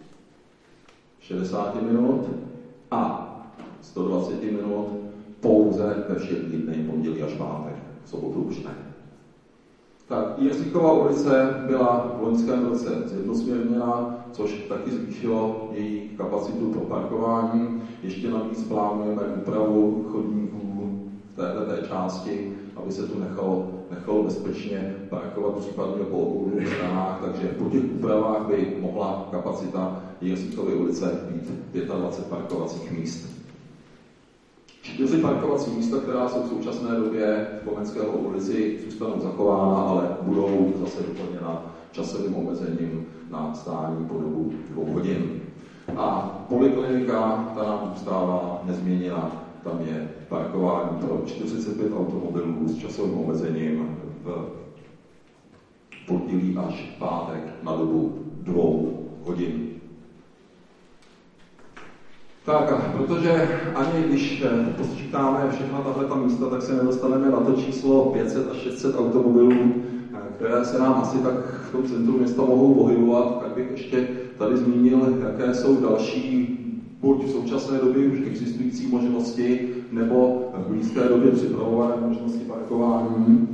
šedesát minut a sto dvacet minut pouze ve všech dnech, pondělí až pátek, v sobotu už ne. Tak Jiříkova ulice byla v loňském roce zjednosměrněna, což taky zvýšilo její kapacitu pro parkování. Ještě navíc plánujeme úpravu chodníků v této části, aby se tu nechalo, nechalo bezpečně parkovat případně po obou stranách, takže po těch úpravách by mohla kapacita Jiříkovy ulice být dvacet pět parkovacích míst. Čtyři parkovací místa, která jsou v současné době v Komenského ulici, zůstanou zachována, ale budou zase doplněna časovým omezením na stání po dobu dvou hodin. A poliklinika, ta nám zůstává nezměněna. Tam je parkování pro čtyřicet pět automobilů s časovým omezením v pondělí až pátek na dobu dvou hodin. Tak, a protože ani když posčítáme všechna tahleta místa, tak se nedostaneme na to číslo pět set až šest set automobilů, které se nám asi tak v tom centru města mohou pohybovat, tak bych ještě tady zmínil, jaké jsou další, buď v současné době už existující možnosti, nebo v blízké době připravované možnosti parkování.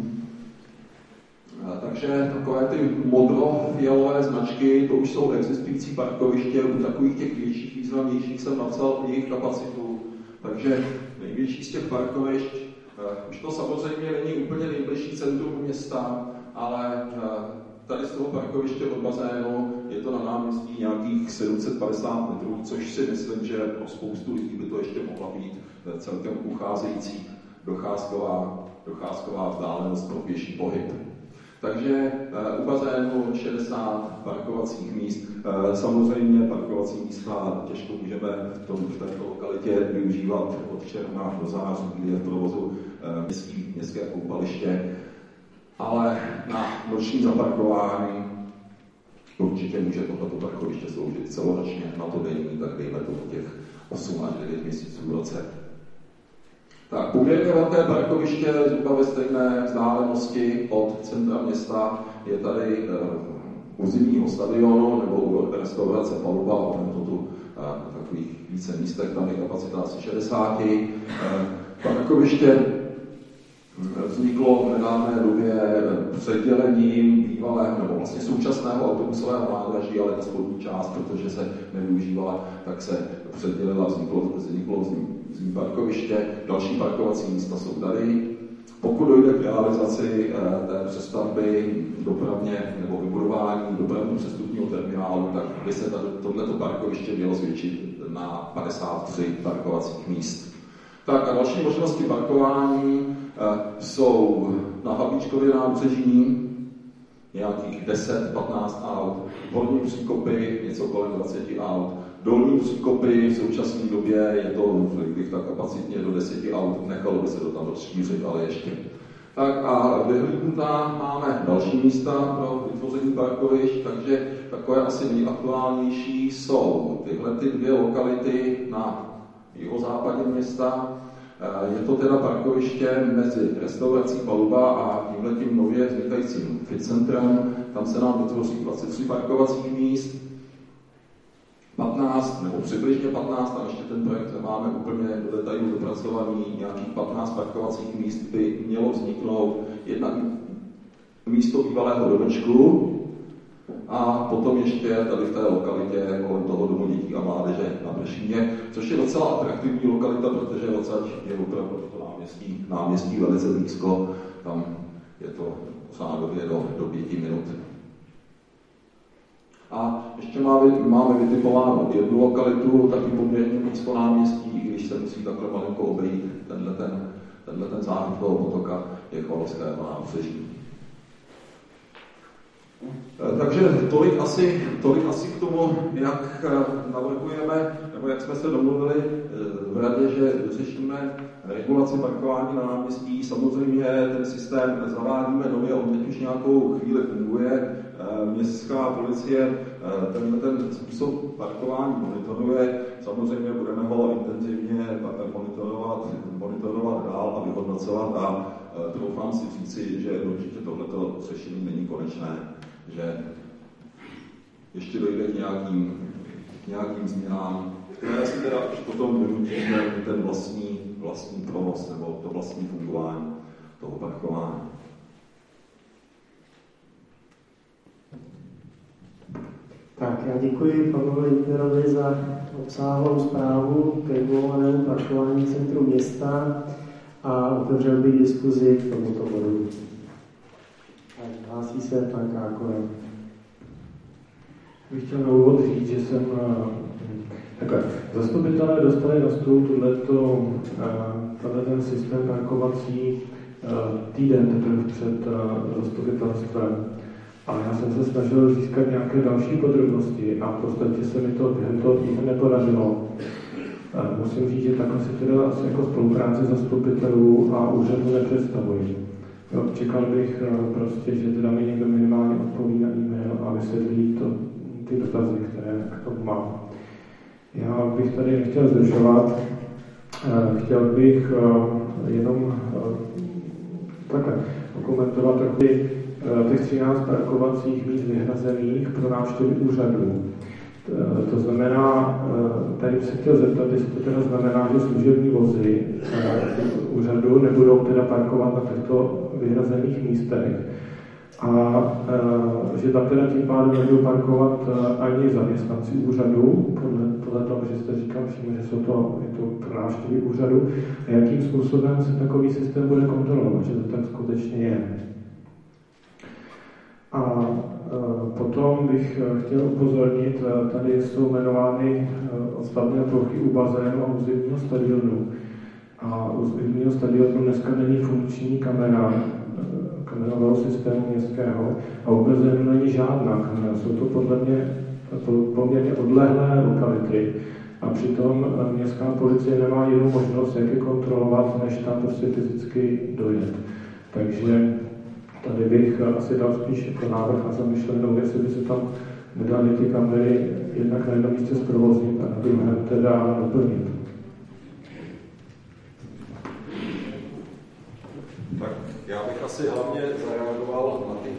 Takže takové ty modro-fialové značky, to už jsou existující parkoviště, u takových těch větších, významnějších jsem napsal jejich kapacitu. Takže největší z těch parkovišť, už to samozřejmě není úplně nejbližší centrum města, ale tady z toho parkoviště od bazénu je to na náměstí nějakých sedm set padesát metrů, což si myslím, že pro spoustu lidí by to ještě mohla být celkem ucházející docházková, docházková vzdálenost pro pěší pohyb. Takže u bazénu šedesát parkovacích míst. Samozřejmě parkovací místa těžko můžeme v, tom, v této lokalitě využívat od června do září, kdy je v provozu městský, městské koupaliště. Ale na noční zaparkování určitě může tohleto parkoviště sloužit celoročně, na to denní, tak dejme to těch osm až devět měsíců v roce. Tak, poměrně velké parkoviště zhruba ve stejné vzdálenosti od centra města je tady uh, u zimního stadionu nebo u restaurace Paluba, ono to tu uh, na takových více místech, tam je kapacita asi šedesát. Uh, parkoviště vzniklo v nedávné době předělením bývalého nebo vlastně současného autobusového nádraží, ale ta spodní část, protože se nevyužívala, tak se předělila, vzniklo, vzniklo z ní parkoviště. Další parkovací místa jsou tady. Pokud dojde k realizaci té přestavby dopravně nebo vybudování dopravního přestupního terminálu, tak by se tohleto parkoviště mělo zvětšit na padesát tři parkovacích míst. Tak a další možnosti parkování jsou na Havlíčkově nábřeží, nějakých deset patnáct aut, horní příkopy něco kolem dvacet aut, dolní příkopy v současné době je to, řekl bych tak kapacitně do deseti aut, nechalo by se to tam rozšířit, ale ještě. Tak a vyhlídnutá máme další místa pro vytvoření parkovišť, takže takové asi nejaktuálnější jsou tyhle ty dvě lokality na jihozápadě města. Je to teda parkoviště mezi restaurací Paluba a tímhletím nově vznikajícím fitcentrem. Tam se nám vytvoří dvacet tři parkovacích míst, patnáct nebo přibližně patnáct, a ještě ten projekt máme úplně do detailů dopracovaný, nějakých patnáct parkovacích míst by mělo vzniknout jednak místo bývalého domečku a potom ještě tady v té lokalitě kolem toho domu dětí a mládeže na Bršíně, což je docela atraktivní lokalita, protože odsaď je opravdu to náměstí, náměstí velice blízko, tam je to sádově do, do pěti minut. A ještě máme, máme vytipováno jednu lokalitu, taky poměrně blízko náměstí, i když se musí takhle malinko obejít. Tenhle ten, tenhle ten záhyb toho potoka je Chvalovského nábřeží. Takže tolik asi, tolik asi k tomu, jak navrhujeme, nebo jak jsme se domluvili v radě, že řešíme regulaci parkování na náměstí. Samozřejmě ten systém zavádíme nově, on teď už nějakou chvíli funguje. Městská policie tenhle ten způsob parkování monitoruje. Samozřejmě budeme ho intenzivně monitorovat, monitorovat dál a vyhodnocovat a doufám si říci, že určitě tohleto řešení není konečné, že ještě dojde k nějakým, k nějakým změnám, které si teda už potom vynutíme ten vlastní, vlastní provoz nebo to vlastní fungování toho parkování. Tak, já děkuji panu Lindnerovi za obsáhlou zprávu k regulovanému parkování centru města a otevřel bych diskuzi k tomuto bodu. Hlásí se pan Krákora. Bych chtěl na úvod říct, že jsem takhle, zastupitelé dostali na stůl tohleto, tenhle ten systém parkovací týden teprve před zastupitelstvem. A já jsem se snažil získat nějaké další podrobnosti a v podstatě se mi to během toho týdne nepodařilo. Musím říct, že takhle si teda asi jako spolupráci zastupitelů a úřadu nepředstavuji. Jo, čekal bych prostě, že teda mi někdo minimálně odpoví na e-mail a vysvětlí to, ty dotazy, které k tomu mám. Já bych tady nechtěl zdržovat, chtěl bych jenom takhle komentovat trochu těch třináct parkovacích míst vyhrazených pro návštěvy úřadů. To znamená, tady bych se chtěl zeptat, jestli to teda znamená, že služební vozy úřadu nebudou teda parkovat na těchto vyhrazených místech a že tam teda tím pádem nebudou parkovat ani zaměstnanci úřadu, podle, podle toho, že jste říkal přímo, že jsou to, je to pro návštěvy úřadu, a jakým způsobem se takový systém bude kontrolovat, že to tak skutečně je. A potom bych chtěl upozornit, tady jsou jmenovány odstavné plochy u bazénu a u zimního stadionu. A u zimního stadionu dneska není funkční kamera, kamerového systému městského a u bazénu není žádná kamera. Jsou to podle mě poměrně odlehlé lokality a přitom městská policie nemá jinou možnost, jak je kontrolovat, než tam prostě fyzicky dojet. Takže tady bych asi dal spíš jako návrh na zamýšlenou, jestli by se tam nedali ty kamery jednak na jednom místě zprovoznit a na druhém teda doplnit. Tak já bych asi hlavně zareagoval na ty,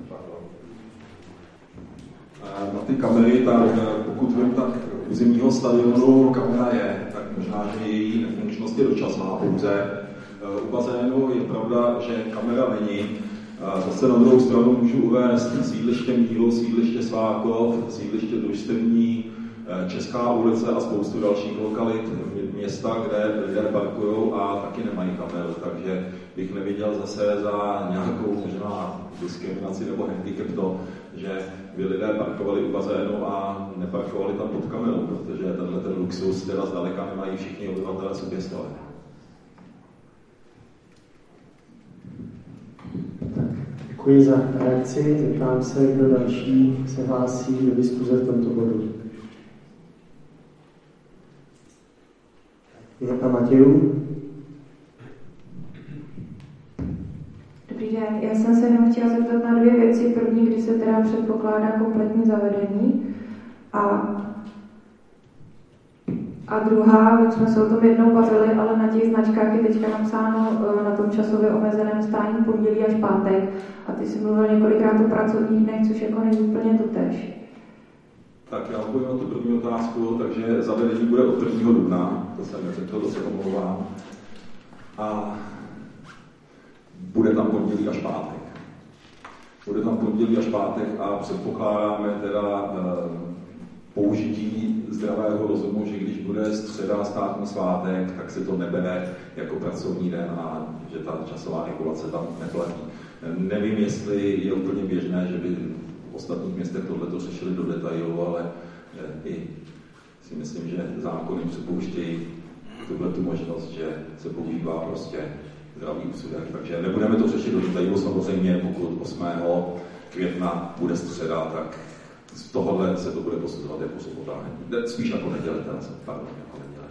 na ty kamery, tak pokud vím, tak u zimního stadionu kamera je, tak možná, že její nefunkčnost je dočasná pouze. U bazénu je pravda, že kamera není. Zase na druhou stranu můžu uvést sídliště Mílu, sídliště Svákov, sídliště Družstevní, Česká ulice a spoustu dalších lokalit města, kde lidé parkují a taky nemají kameru, takže bych neviděl zase za nějakou možná diskriminaci nebo handicap to, že by lidé parkovali u bazénu a neparkovali tam pod kamerou, protože tenhle ten luxus teda zdaleka nemají všichni obyvatelé Soběslavi. Děkuji za reakci. Zeptám se, kdo další se hlásí do diskuze v tomto bodu. Je tam Matěju. Dobrý den, já jsem se jenom chtěla zeptat na dvě věci. První, kdy se teda předpokládá kompletní zavedení a, a druhá, už jsme se o tom jednou bavili, ale na těch značkách je teďka napsáno na tom časově omezeném stání pondělí až pátek a ty jsi mluvil několikrát o pracovních dnech, což jako není úplně totéž. Tak já odpovím na tu první otázku, takže zavedení bude od prvního dubna, to jsem neřekl, to se omlouvám. A bude tam pondělí až pátek. Bude tam pondělí až pátek a předpokládáme teda e, použití zdravého rozumu, že když bude středa státní svátek, tak se to nebere jako pracovní den a že ta časová regulace tam neplatí. Nevím, jestli je úplně běžné, že by v ostatních městech tohleto řešili do detailu, ale i si myslím, že zákony připouštějí tuhle možnost, že se používá prostě zdravý úsudek. Takže nebudeme to řešit do detailu, samozřejmě, pokud osmého května bude středa, tak z tohohle se to bude posuzovat jako sobota. Spíš jako neděle, teda se pardon, jako neděle.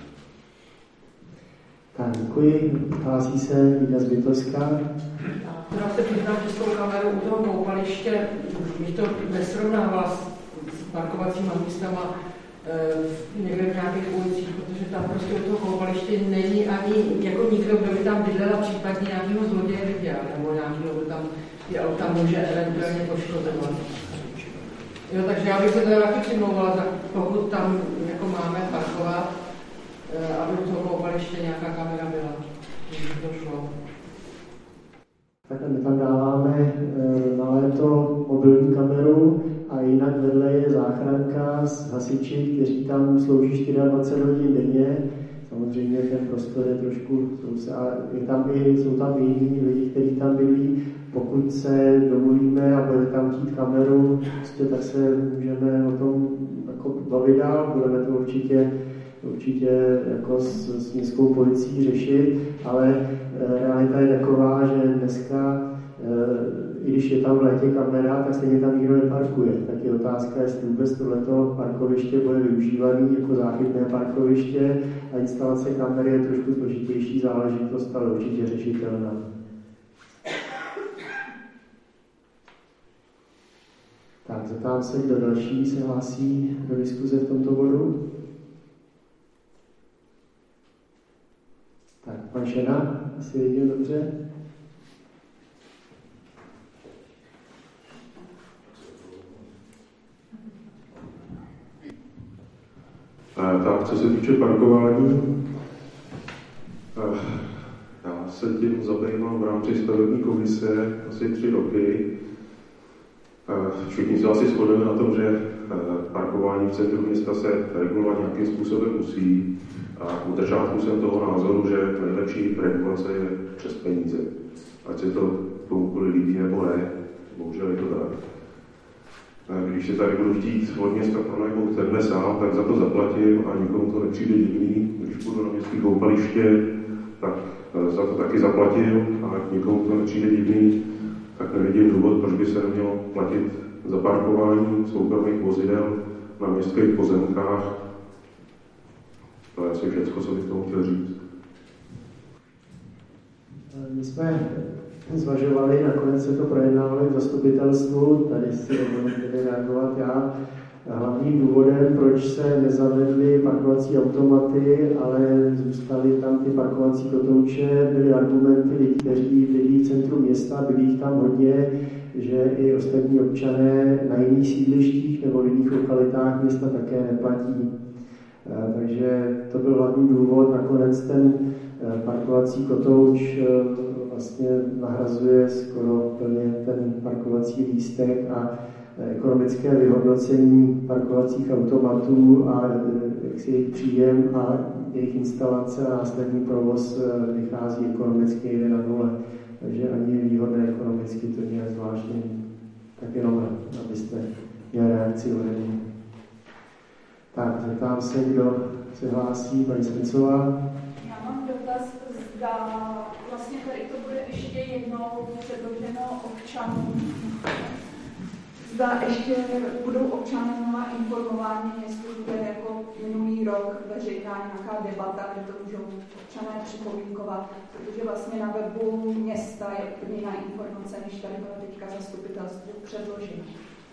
Tak, děkuji. Hlásí se Lída Zbytovská. Já se přiznám, že s tou kamerou u toho koupaliště, když to nesrovnává s parkovacíma místama e, někde v nějakých ulicích, protože tam prostě u toho koupaliště není ani jako nikdo, kdo by tam bydlel a případně nějakého zloděje viděl, nebo nějakého, kdo tam ty auta může eventuálně poškozovat. Jo, takže já bych se teda taky přimlouvala, pokud tam jako máme parkovat, e, aby u toho koupaliště nějaká kamera byla, když to šlo. Tak my tam dáváme na léto mobilní kameru a jinak vedle je záchranka s hasiči, kteří tam slouží dvacet čtyři hodin denně. Samozřejmě ten prostor je trošku, a je tam i, jsou tam i jiní lidi, kteří tam bydlí. Pokud se domluvíme a bude tam chtít kameru, prostě, tak se můžeme o tom jako bavit dál, budeme to určitě určitě jako s, s městskou policií řešit, ale e, realita je taková, že dneska, e, i když je tam v létě kamera, tak stejně tam nikdo neparkuje. Tak je otázka, jestli vůbec tohleto parkoviště bude využívaný jako záchytné parkoviště a instalace kamery je trošku složitější záležitost, ale určitě řešitelná. Tak, zeptám se, kdo další se hlásí do diskuze v tomto bodu. Tak, pan Šena, asi vidím dobře. Tak, co se týče parkování, já se tím zabývám v rámci stavební komise asi tři roky. Všichni se asi shodneme na tom, že parkování v centru města se regulovat nějakým způsobem musí. A u držátku jsem toho názoru, že nejlepší regulace je přes peníze. Ať se to komukoliv líbí nebo ne, bohužel je to tak. Když se tady budu chtít od města pronajmout tenhle sál, tak za to zaplatím a nikomu to nepřijde divný. Když půjdu na městské koupaliště, tak za to taky zaplatím a nikomu to nepřijde divný, tak nevidím důvod, proč by se nemělo platit za parkování soukromých vozidel na městských pozemkách. To je asi všechno, co bych tomu chtěl říct. My jsme zvažovali, nakonec se to projednávali v zastupitelstvu, tady si dovolím reagovat já. Hlavním důvodem, proč se nezavedly parkovací automaty, ale zůstaly tam ty parkovací kotouče, byly argumenty lidí, kteří bydlí v centru města, byli jich tam hodně, že i ostatní občané na jiných sídlištích nebo v jiných lokalitách města také neplatí. Takže to byl hlavní důvod. Nakonec ten parkovací kotouč vlastně nahrazuje skoro plně ten parkovací lístek a ekonomické vyhodnocení parkovacích automatů a jaksi jejich příjem a jejich instalace a následný provoz vychází ekonomicky jde na nule. Takže ani výhodné ekonomicky to nějak zvláštně. Tak jenom, abyste měli reakci ode mě. Tak, zeptám se, kdo se hlásí, paní Svincová. Já mám dotaz, zda vlastně tady to bude ještě jednou předloženo občanům. Zda ještě budou občané znova informováni, jestli bude jako minulý rok veřejná nějaká debata, kde to můžou občané připomínkovat, protože vlastně na webu města je úplně jiná informace, než tady byla teďka zastupitelstvu předložena.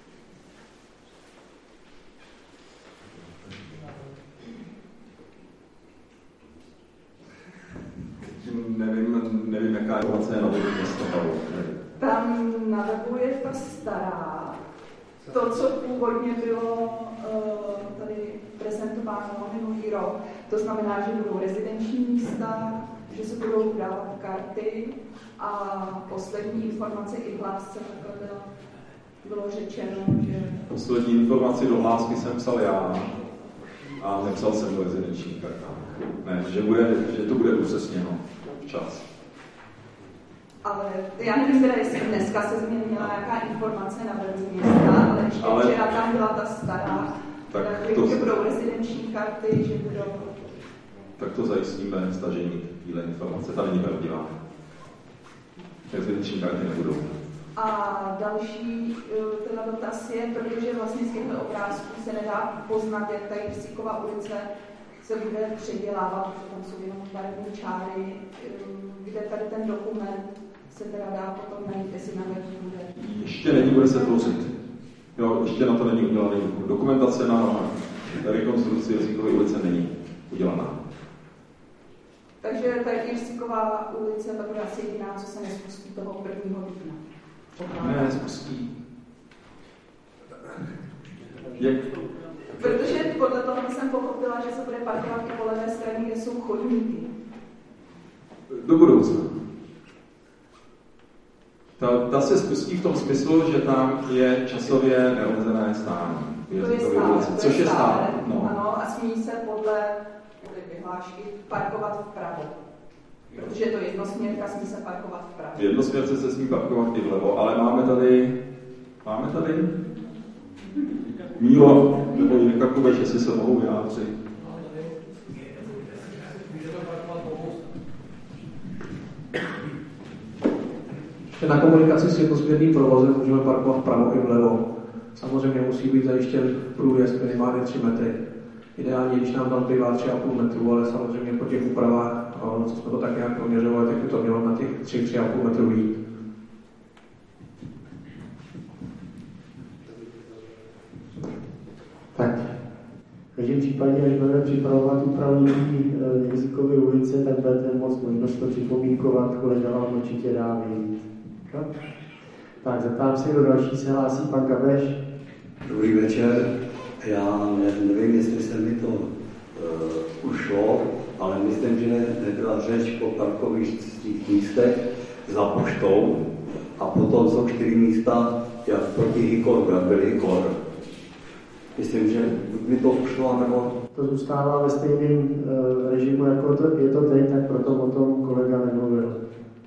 Nevím, nevím, jaká informace je na webu města. Tam na webu je ta stará. To, co původně bylo uh, tady prezentováno minulý rok, to znamená, že budou rezidenční místa, že se budou dávat karty a poslední informace i v hlásce bylo, bylo řečeno, že... Poslední informaci do hlásky jsem psal já a nepsal jsem do rezidenční karta. Ne, že, bude, že to bude upřesněno včas. Ale já nevím teda, jestli dneska se změnila nějaká informace na webu města, ale ještě ale... včera tam byla ta stará, tak to... že budou rezidenční karty, že budou... Tak to zajistíme stažení téhle informace, ta není pravdivá. Rezidenční karty nebudou. A další teda dotaz je, protože vlastně z těchto obrázků se nedá poznat, jak ta Jiříkova ulice se bude předělávat, protože tam jsou jenom barevné čáry, kde tady ten dokument se teda dá potom najít, jestli na webu bude. Ještě není, bude se tvořit. Jo, ještě na to není udělaný dokumentace na rekonstrukci Jiříkové ulice není udělaná. Takže ta Jiříková ulice to bude asi jediná, co se nespustí toho prvního dubna. Ne, nespustí. Jak? Protože podle toho jsem pochopila, že se bude parkovat i po levé straně, kde jsou chodníky. Do budoucna. Ta, ta se spustí v tom smyslu, že tam je časově neomezené stání. To je stále, což je stále. No. Ano, a smí se podle, podle vyhlášky parkovat vpravo. Protože to jednosměrka, smí se parkovat vpravo. V jednosměrce se smí parkovat i vlevo, ale máme tady, máme tady Mílo, nebo Jirka Kubeš, jestli se mohou vyjádřit. Na komunikaci s jednosměrným provozem můžeme parkovat vpravo i vlevo. Samozřejmě musí být zajištěn průjezd minimálně tři metry. Ideálně, když nám tam bývá tři a půl metru, ale samozřejmě po těch úpravách, co jsme to tak nějak proměřovali, tak by to mělo na těch tři, tři a půl metru jít. Tak, v každém případě, až budeme připravovat úpravu Jizíkovy ulice, tak budete moc možnost to připomínkovat, kolega vám určitě dá vědět. Tak, zeptám se, kdo další se hlásí, pan Kabeš. Dobrý večer. Já ne, nevím, jestli se mi to uh, ušlo, ale myslím, že nebyla řeč o parkovištích místech za poštou a potom jsou čtyři místa, jak proti Hikoru, jak byly Hikor. Myslím, že mi to ušlo, nebo... To zůstává ve stejném uh, režimu, jako to, je to teď, tak proto o tom kolega nemluvil.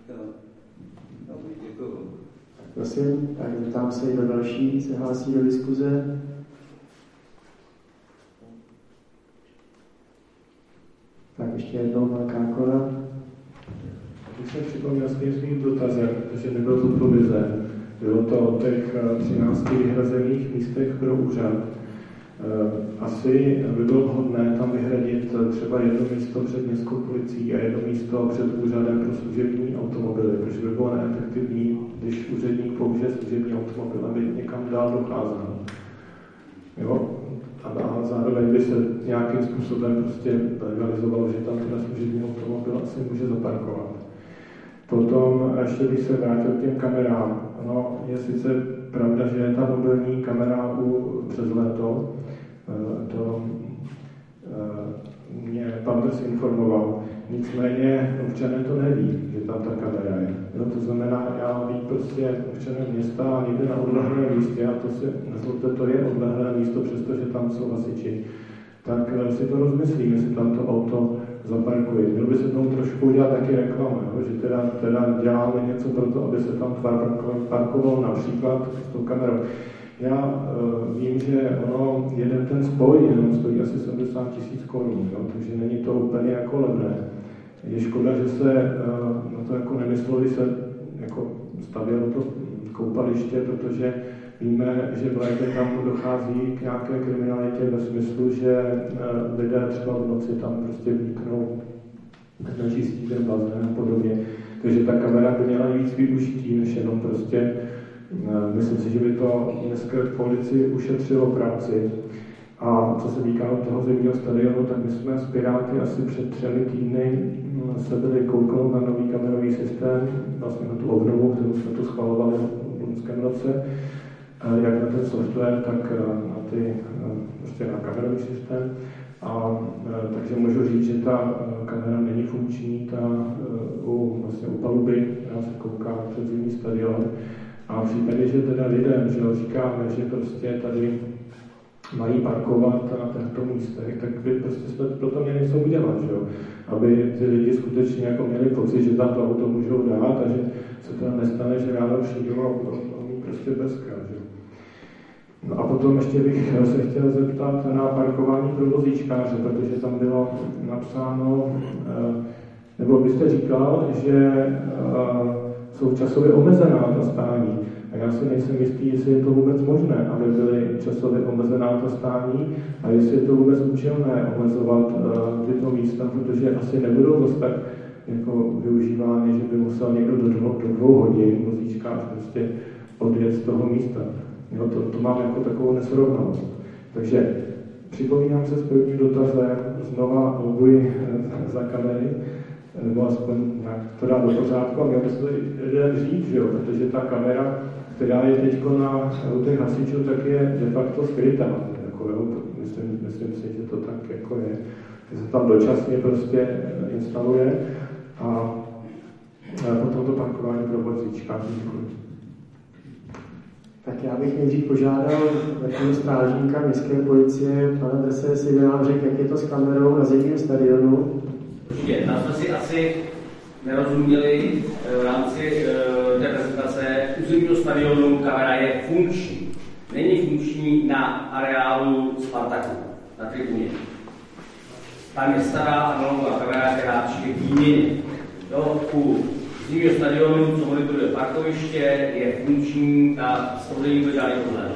Prosím, tak zeptám se, kdo další se hlásí do diskuze. Tak ještě jednou pan Kákora. Když jsem připomněl s tím svým dotazem, že nebyl zodpovězen, bylo to o těch třinácti vyhrazených místech pro úřad. Asi by bylo vhodné tam vyhradit třeba jedno místo před městskou policií a jedno místo před úřadem pro služební automobily, protože by bylo neefektivní, když úředník použije služební automobil, aby někam dál docházel. Jo? A zároveň by se nějakým způsobem prostě legalizovalo, že tam ten služební automobil asi může zaparkovat. Potom ještě bych se vrátil k těm kamerám. No, je sice pravda, že je ta mobilní kamera u přes léto, to mě pan Drs informoval. Nicméně občané to neví, že tam ta kamera je. Jo, to znamená, já vím prostě občané města a někde na odlehlém místě, a to si nezlobte, to je odlehlé místo, přestože tam jsou hasiči, tak si to rozmyslím, jestli tam to auto zaparkuje. Mělo by se tomu trošku udělat taky reklama, jo? Že teda, teda děláme něco pro to, aby se tam parkoval například s tou kamerou. Já uh, vím, že ono, jeden ten spoj jenom stojí asi sedmdesát tisíc korun, takže není to úplně jako levné. Je škoda, že se uh, na to jako nemyslelo, když se jako stavělo to koupaliště, protože víme, že v létě tam dochází k nějaké kriminalitě ve smyslu, že uh, lidé třeba v noci tam prostě vniknou, nečistí ten bazén a podobně. Takže ta kamera by měla víc využití, než jenom prostě. Myslím si, že by to dneska policii ušetřilo práci. A co se týká toho zimního stadionu, tak my jsme s Piráty asi před třemi týdny se byli kouknout na nový kamerový systém, vlastně na tu obnovu, kterou jsme tu schvalovali v loňském roce, jak na ten software, tak na, ty, prostě na kamerový systém. A, takže můžu říct, že ta kamera není funkční, ta u, vlastně u paluby, která se kouká před zimní stadion. A v případě, že teda lidem, že říkáme, že prostě tady mají parkovat na těchto místech, tak by prostě jsme pro to měli něco udělat, že jo? Aby ty lidi skutečně jako měli pocit, že tam to auto můžou dát a že se teda nestane, že ráno přijdou a oni prostě bezka, že jo? No a potom ještě bych se chtěl zeptat na parkování pro vozíčkáře, protože tam bylo napsáno, nebo byste říkal, že jsou časově omezená ta stání. A já si nejsem jistý, jestli je to vůbec možné, aby byly časově omezená ta stání a jestli je to vůbec účelné omezovat uh, tyto místa, protože asi nebudou dost tak jako využívány, že by musel někdo do dvou, do dvou hodin vozíčkář prostě odjet z toho místa. Jo, to, to mám jako takovou nesrovnalost. Takže připomínám se s prvním dotazem, znova lobuji za kamery, nebo aspoň nějak to dá do pořádku a měl by se to lidem říct, že jo? Protože ta kamera, která je teď na u těch hasičů, tak je de facto skrytá. Jako, jo? Myslím, myslím si, že to tak jako je. Že se tam dočasně prostě instaluje a, a potom to parkování pro vozíčkáře. Tak já bych nejdřív požádal takového strážníka městské policie, pana Drse, jestli by nám řekl, jak je to s kamerou na zimním stadionu. Určitě, tam jsme si asi nerozuměli v rámci té prezentace. U zimního stadionu kamera je funkční. Není funkční na areálu Spartaku, na tribuně. Tam je stará analogová kamera, která přijde k výměně. U zimního stadionu, co monitoruje parkoviště, je funkční a s toho není to žádný problém.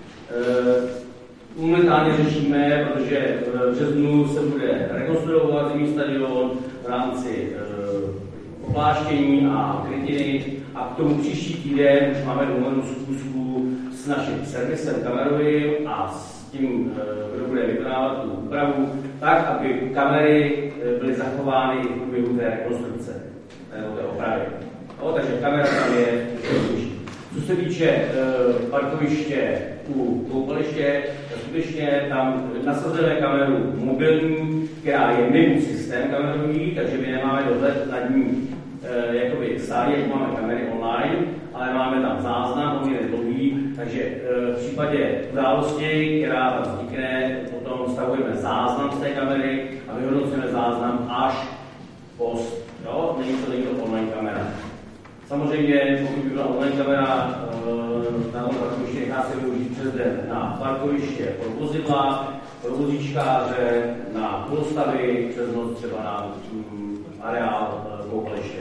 Momentálně řešíme, protože v březnu se bude rekonstruovat zimní stadion v rámci e, opláštění a krytiny a k tomu příští týden už máme domluvenou schůzku s naším servisem kamerovým a s tím, e, kdo bude vykonávat tu úpravu, tak, aby kamery byly zachovány v průběhu té rekonstrukce, nebo té opravy. No, takže kamera tam je důležitá. Co se týče e, parkoviště u koupaliště, skutečně tam nasazujeme kameru mobilní, která je mimo systém kamerový, takže my nemáme dohled nad ní e, jakoby stálí, jako máme kamery online, ale máme tam záznam, on je dlouhý, takže e, v případě události, která tam vznikne, potom stavujeme záznam z té kamery a vyhodnocujeme záznam až post. Jo? Není to, není to online kamera. Samozřejmě, pokud by byla online kamera, na tom parkoviště nechá se využít přes den na parkoviště pro vozidla, pro vozíčkáře, na polostavy, přes noc třeba na um, areál koupaliště.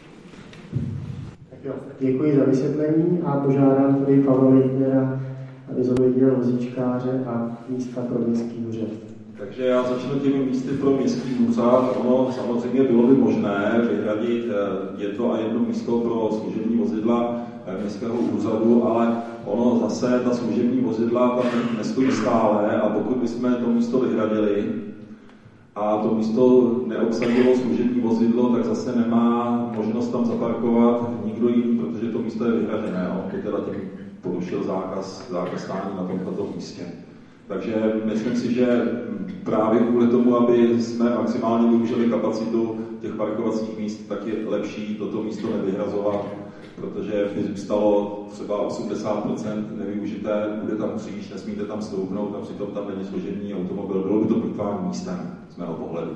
Tak jo, děkuji za vysvětlení a požádám tady Pavla Leitnera, aby zodpověděl vozíčkáře a místa pro městský úřad. Takže já začnu těmi místy pro městský úřad. Ono samozřejmě bylo by možné vyhradit jedno a jedno místo pro služební vozidla městského úřadu, ale ono zase, ta služební vozidla tam nestojí stále a pokud bychom to místo vyhradili a to místo neobsadilo služební vozidlo, tak zase nemá možnost tam zaparkovat nikdo jiný, protože to místo je vyhražené. On by teda tím porušil zákaz, zákaz stání na tomto místě. Takže myslím si, že právě kvůli tomu, aby jsme maximálně využili kapacitu těch parkovacích míst, tak je lepší toto místo nevyhrazovat, protože by zůstalo třeba osmdesát procent nevyužité, bude tam kříž, nesmíte tam stoupnout a přitom tam není složený automobil. Bylo by to plýtvání místem z mého pohledu.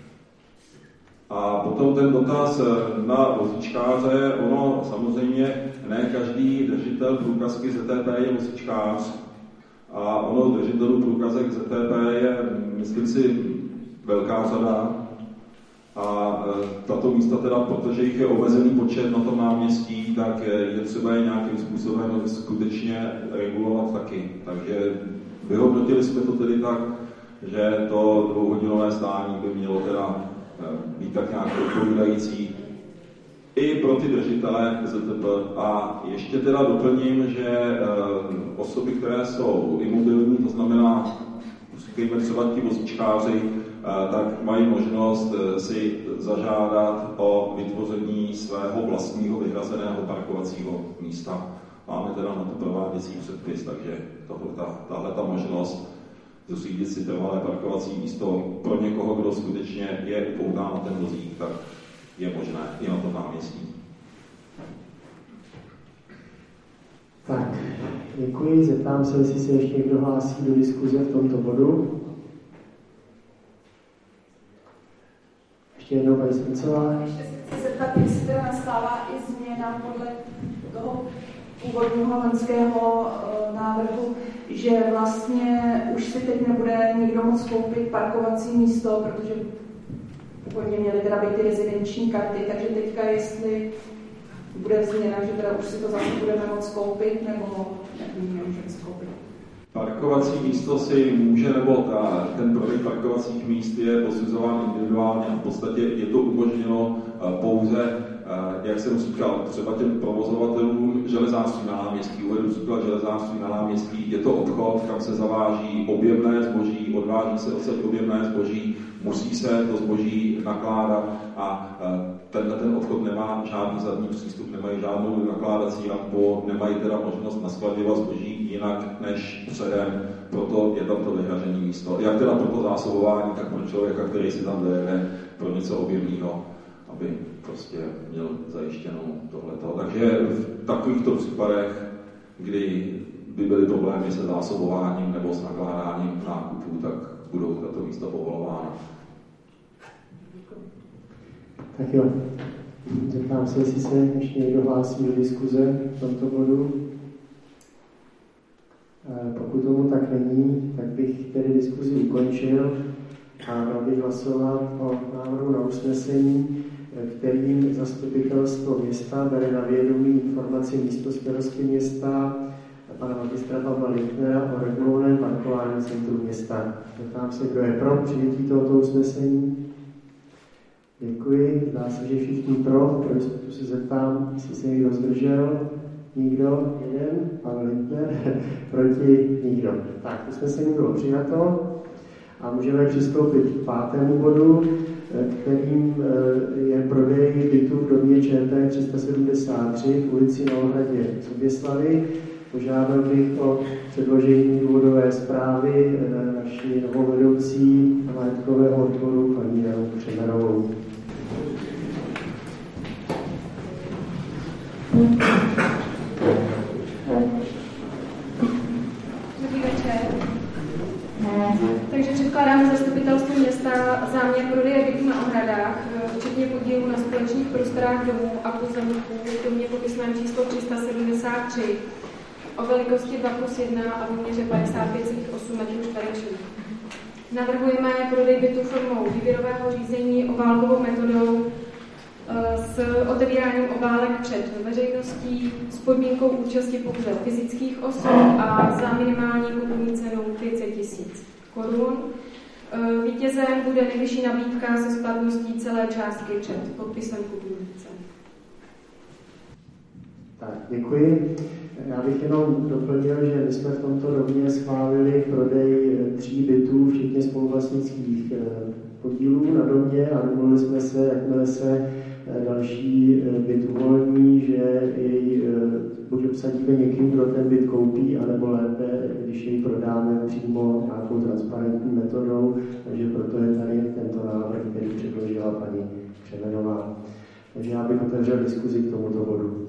A potom ten dotaz na vozíčkáře, ono samozřejmě ne každý držitel průkazky Z T P je vozíčkář. A ono držitelů průkazek Z T P je, myslím si, velká řada. A tato místa teda, protože jich je omezený počet na tom náměstí, tak je třeba je nějakým způsobem skutečně regulovat taky. Takže vyhodnotili jsme to tedy tak, že to dvouhodinové stání by mělo teda být tak nějak odpovídající i pro ty držitele Z T P. A ještě teda doplním, že osoby, které jsou imobilní, to znamená, říkejme třeba ti vozíčkáři, tak mají možnost si zažádat o vytvoření svého vlastního vyhrazeného parkovacího místa. Máme teda na to prováděcí předpis, takže tahle ta možnost zřídit si trvalé parkovací místo pro někoho, kdo skutečně je upoután na ten vozík, tak je možné i na tom náměstí. Tak, děkuji. Zeptám se, jestli se ještě někdo hlásí do diskuze v tomto bodu. Ještě jednou, paní Svincová. Ještě se chci zeptat, jestli teda nastává i změna podle toho původního loňského návrhu, že vlastně už si teď nebude nikdo moc koupit parkovací místo, protože původně měly teda být ty rezidenční karty, takže teďka jestli bude změna, že teda už si to zase budeme moc koupit, nebo nemůžeme si koupit. Parkovací místo si může, nebo ta, ten prodej parkovacích míst je posuzován individuálně a v podstatě je to umožněno pouze, jak jsem říkal, třeba těm provozovatelům železářství na náměstí, uvedu příklad železářství na náměstí, je to obchod, kam se zaváží objemné zboží, odváží se odsaď objemné zboží, musí se to zboží nakládat a tenhle ten obchod nemá žádný zadní přístup, nemají žádnou nakládací rampu, nemají teda možnost naskladěvat zboží jinak než předem, proto je tam to vyhražené místo. Jak teda pro to zásobování, tak pro člověka, který si tam dojede pro něco objemného, aby prostě měl zajištěnou tohleto. Takže v takovýchto případech, kdy by byly problémy se zásobováním nebo s nakládáním nákupů, tak budou tato místa povolována. Tak jo, zeptám se, jestli se ještě někdo hlásí do diskuze v tomto bodu. Pokud tomu tak není, tak bych tedy diskuzi ukončil a dal bych hlasovat o návrhu na usnesení, kterým zastupitelstvo města bere na vědomí informaci místostarostky města pana magistra Pavla Lichtnera o regulovaném parkování centru města. Zeptám se, kdo je pro přijetí tohoto usnesení. Děkuji. Zdá se, že všichni pro. Pro jistotu se zeptám, jestli se někdo zdržel. Nikdo? Jeden? Pavel Lichtner? Proti? Nikdo. Tak, usnesení bylo přijato a můžeme přistoupit k pátému bodu, kterým je prodej bytu v domě Č T tři set sedmdesát tři v ulici na Ohradě Soběslavy. Požádal bych o předložení důvodové zprávy naší novou vedoucí majetkového odboru paní Janu Křemerovou. Dobrý večer. Takže předkládáme zastupitelstvu města záměr prodeje bytů na Ohradách, včetně podílů na společných prostorách domů a pozemků v domě popisném číslo tři set sedmdesát tři o velikosti dva plus jedna a v výměře padesát pět celá osm metrů čtverečních. Navrhujeme prodej bytu formou výběrového řízení obálkovou metodou s otevíráním obálek před veřejností s podmínkou účasti pouze fyzických osob a za minimální kupní cenu pět set tisíc korun. Vítězem bude nejvyšší nabídka se splatností celé částky před podpisem kupní ceny. Tak, děkuji. Já bych jenom doplnil, že my jsme v tomto domě schválili prodej tří bytů, včetně spoluvlastnických podílů na domě a domluvili jsme se, jakmile se další byt uvolní, že jej buď obsadíme někým, kdo ten byt koupí, anebo lépe, když jej prodáme, přímo nějakou transparentní metodou, takže proto je tady tento návrh, který předložila paní Křemenová. Takže já bych otevřel diskuzi k tomuto bodu.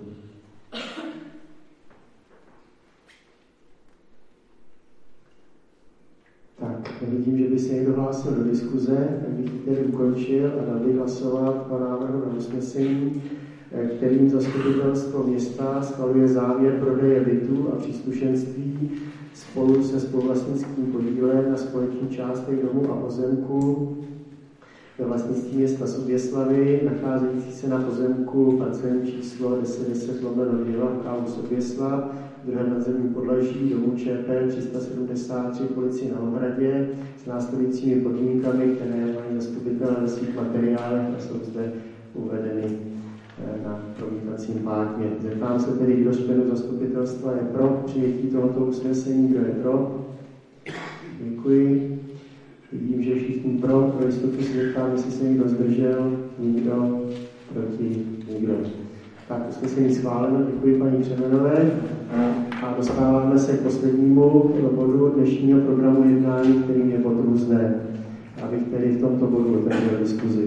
Tak, vidím, že by se někdo hlásil do diskuze, tak bych tedy ukončil a dal bych hlasovat po návrhu na usnesení, kterým zastupitelstvo města schvaluje záměr prodeje bytů a příslušenství spolu se spoluvlastnickým podílem na společných částech domu a pozemku ve vlastnictví města Soběslavy, nacházející se na pozemku parcelní číslo deset deset lomeno dva v kávu Soběslav, v druhém nadzemním podlaží domu ČP tři sta sedmdesát tři Policii na Ohradě s následujícími podmínkami, které mají zastupitelé ve svých materiálech a jsou zde uvedeny na promítacím plátně. Zeptám se tedy, kdo z členů zastupitelstva je pro přijetí tohoto usnesení, kdo je pro. Děkuji. Vidím, že všichni pro, pro jistotu se zeptám, jestli se někdo zdržel, nikdo, proti, nikdo. Tak, usnesení schváleno, děkuji paní Křemenové a dostáváme se k poslednímu bodu dnešního programu jednání, kterým je bod různé. Abych tedy v tomto bodu otevřel diskuzi.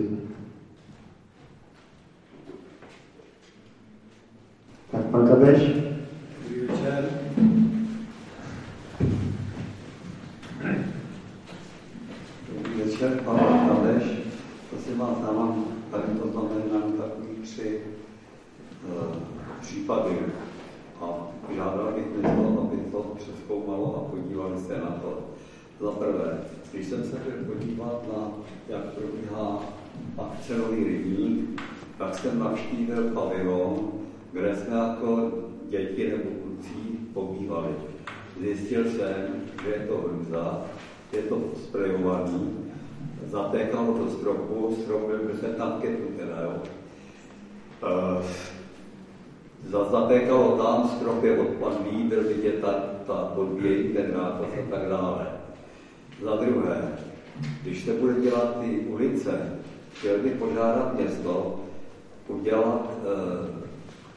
Tak, pan Kabeš. Dobrý večer. Dobrý večer, pan Kabeš. Prosím vás, já mám tady poznamenám takový tři uh, případy a žádal bych něco, aby to přezkoumalo a podívali se na to. Za prvé, když jsem se chtěl podívat na, jak probíhá akce Nový rybník, tak jsem navštívil pavilon, kde jsme jako děti nebo kluci pobývali. Zjistil jsem, že je to hruza, je to sprejovaný, zatékalo do stropu, strop byl se tam ketu teda, jo. E, zatékalo tam, strop je odpadlý, byl vidět ta, ta podbíjení, ten nápas a tak dále. Za druhé, když se bude dělat ty ulice, chtěl bych požádat město udělat e,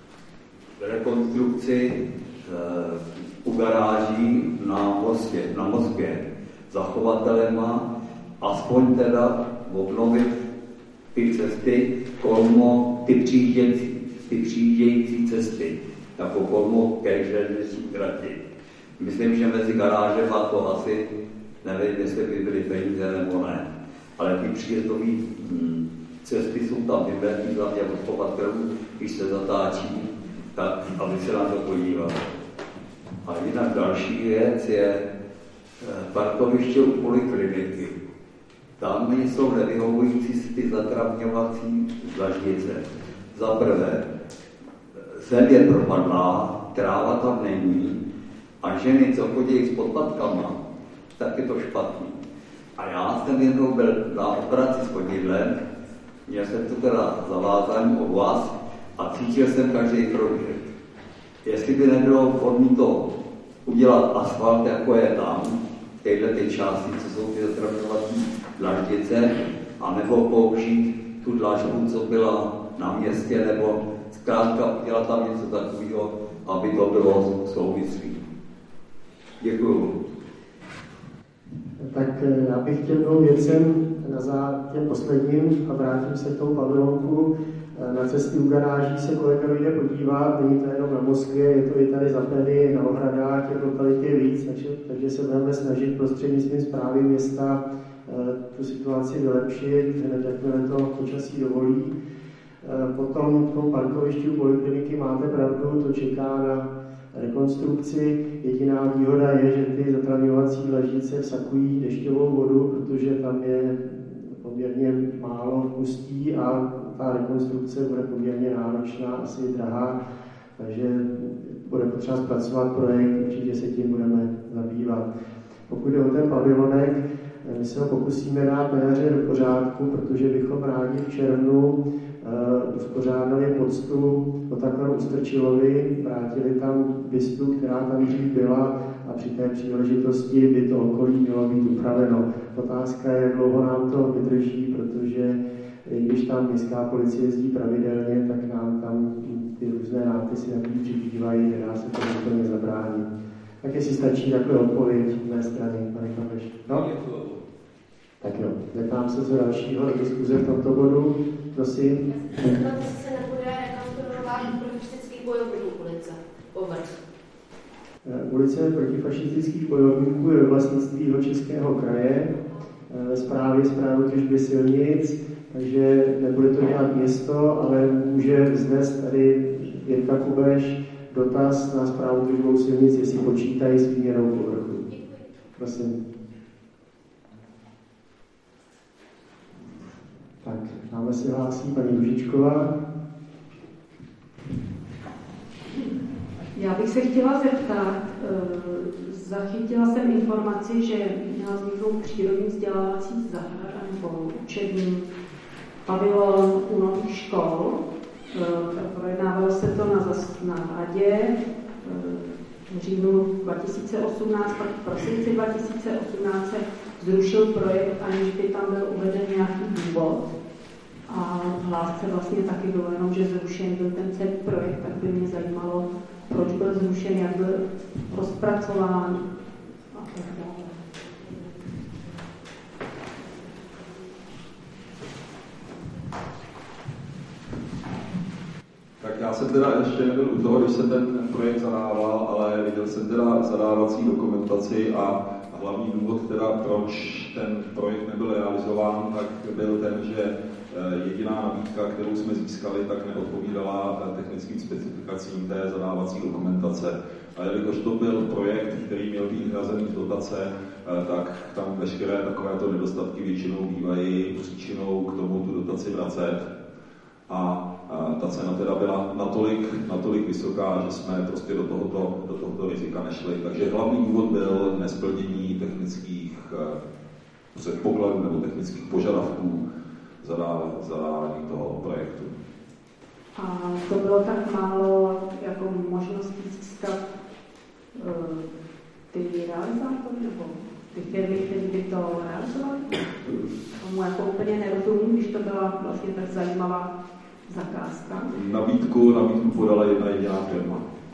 rekonstrukci e, u garáží na mostě, na Moskvě, zachovatelema, aspoň teda obnovit ty cesty, kolmo, ty přijíždějící, ty přijíždějící cesty, jako kolmo ke železniční trati. Myslím, že mezi garážema to asi, nevím, jestli by byly peníze nebo ne, ale ty příjezdové hm, cesty jsou tam vybraný za mě od chovatelů, když se zatáčí, tak aby se na to podíval. A jinak další věc je parkoviště u polikliniky. Tam jsou nevyhovující ty zatravňovací dlaždice. Za prvé, zem je propadlá, tráva tam není a ženy, co chodí s podpatkama, tak je to špatný. A já jsem jednou byl na operaci s chodidlem, měl jsem to teda zavázání od vás a cítil jsem každý proužek. Jestli by nebylo vhodné to udělat asfalt, jako je tam, tyhle ty části, co jsou ty zatravňovací dlaždice, anebo použít tu dlažbu, co byla na městě, nebo zkrátka udělat tam něco takového, aby to bylo souvislé. Děkuju. Tak já bych chtěl dvou věcem na zátěm posledním a vrátím se k tomu pavilonku. Na cestě u garáží se kolega jde podívat, není to jenom na Moskvě, je to i tady za Peny, na Ohradách, těch lokalit je víc, takže, takže se budeme snažit prostřednictvím správy města tu situaci vylepšit, hned jakmile to počasí dovolí. Potom v tom parkovišti u polikliniky máte pravdu, to čeká na rekonstrukci. Jediná výhoda je, že ty zatravňovací dlaždice vsakují dešťovou vodu, protože tam je poměrně málo pustí a ta rekonstrukce bude poměrně náročná, asi drahá, takže bude potřeba zpracovat projekt, určitě se tím budeme zabývat. Pokud jde o ten pavilonek, my se ho pokusíme dát na jaře do pořádku, protože bychom rádi v červnu uh, uspořádali poctu Otakaro Ustrčilovi, vrátili tam bystu, která tam dřív byla a při té příležitosti by to okolí mělo být upraveno. Otázka je, jak dlouho nám to vydrží, protože když tam městská policie jezdí pravidelně, tak nám tam ty různé nápisy na klíči bývají, nedá se to úplně zabránit. Tak jestli stačí takové odpověď z mé strany, pane Kapeš. No? Tak jo, zeptám se co dalšího do diskuze v tomto bodu. Prosím. Já se zeptat, jestli se nebude rekonstruovat protifašistických bojovníků ulice povrch. Ulice protifašistických bojovníků je ve vlastnictví Jihočeského kraje, ve správě správu těžby silnic, takže nebude to dělat město, ale může vznést tady Jirka Kubeš dotaz na správu těžbou silnic, jestli počítají s výměrou povrchu. Prosím. Tak, dáme si hlásí paní Ružičková. Já bych se chtěla zeptat, zachytila jsem informaci, že měla vzniknout přírodní vzdělávací zahrada nebo učební pavilon u nových škol. Projednávalo se to na, na radě v říjnu dva tisíce osmnáct, pak v prosinci dva tisíce osmnáct se zrušil projekt, aniž by tam byl uveden nějaký důvod. A v hlásce vlastně taky bylo jenom, že zrušen byl ten celý projekt, tak by mě zajímalo, proč byl zrušen, jak byl rozpracován a tak dále. Tak já jsem teda ještě nebyl u toho, když se ten projekt zadával, ale viděl jsem teda zadávací dokumentaci a hlavní důvod teda, proč ten projekt nebyl realizován, tak byl ten, že jediná nabídka, kterou jsme získali, tak neodpovídala technickým specifikacím té zadávací dokumentace. A jelikož to byl projekt, který měl být hrazený z dotace, tak tam veškeré takovéto nedostatky většinou bývají příčinou k tomu tu dotaci vracet. A ta cena teda byla natolik, natolik vysoká, že jsme prostě do tohoto, do tohoto rizika nešli. Takže hlavní důvod byl nesplnění technických předpokladů nebo technických požadavků zadávání toho projektu. A to bylo tak málo jako možností získat uh, ty realizátory nebo ty firmy, které by to realizovaly? Tomu jako úplně nerozumím, když to byla vlastně tak zajímavá zakázka. Nabídku, nabídku podala jedna jediná firma.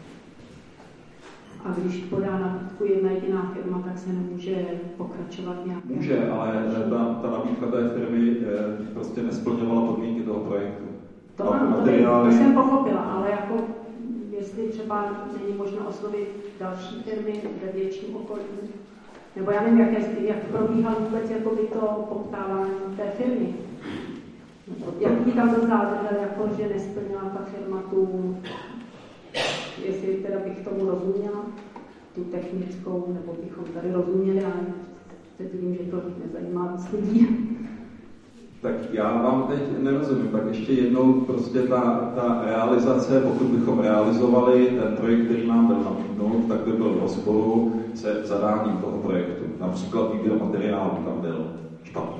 A když podá nabídku jedna jediná firma, tak se nemůže pokračovat nějak. Může, ale ta, ta nabídka té firmy prostě nesplňovala podmínky toho projektu. To, ano, materiály... to jsem pochopila, ale jako jestli třeba není možno oslovit další firmy ve větším okolí, nebo já nevím, jak, jak probíhalo vůbec jakoby to poptávání té firmy. Jaký tam byl závěr, jako že nesplnila ta firma tu, jestli teda bych tomu rozuměla, tu technickou, nebo bychom tady rozuměli, ale teď vím, že to nezajímá moc lidí. Tak já vám teď nerozumím, tak ještě jednou prostě ta, ta realizace, pokud bychom realizovali ten projekt, který nám byl nabídnut, tak by byl v rozporu se zadáním toho projektu. Například výběr materiálu tam byl špatný.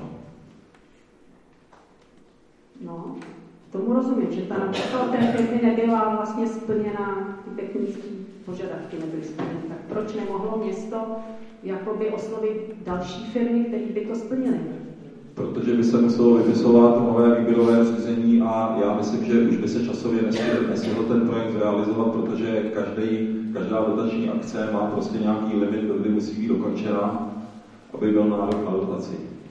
No, tomu rozumím, že ta například té firmy nebyla vlastně splněna, ty technické požadavky nebyly splněny. Tak proč nemohlo město jakoby oslovit další firmy, které by to splnily? Protože by se muselo vypisovat nové výběrové řízení a já myslím, že už by se časově nesměl ten projekt zrealizovat, protože každý, každá dotační akce má prostě nějaký limit, kdy musí být dokončena, aby byl nárok na dotaci.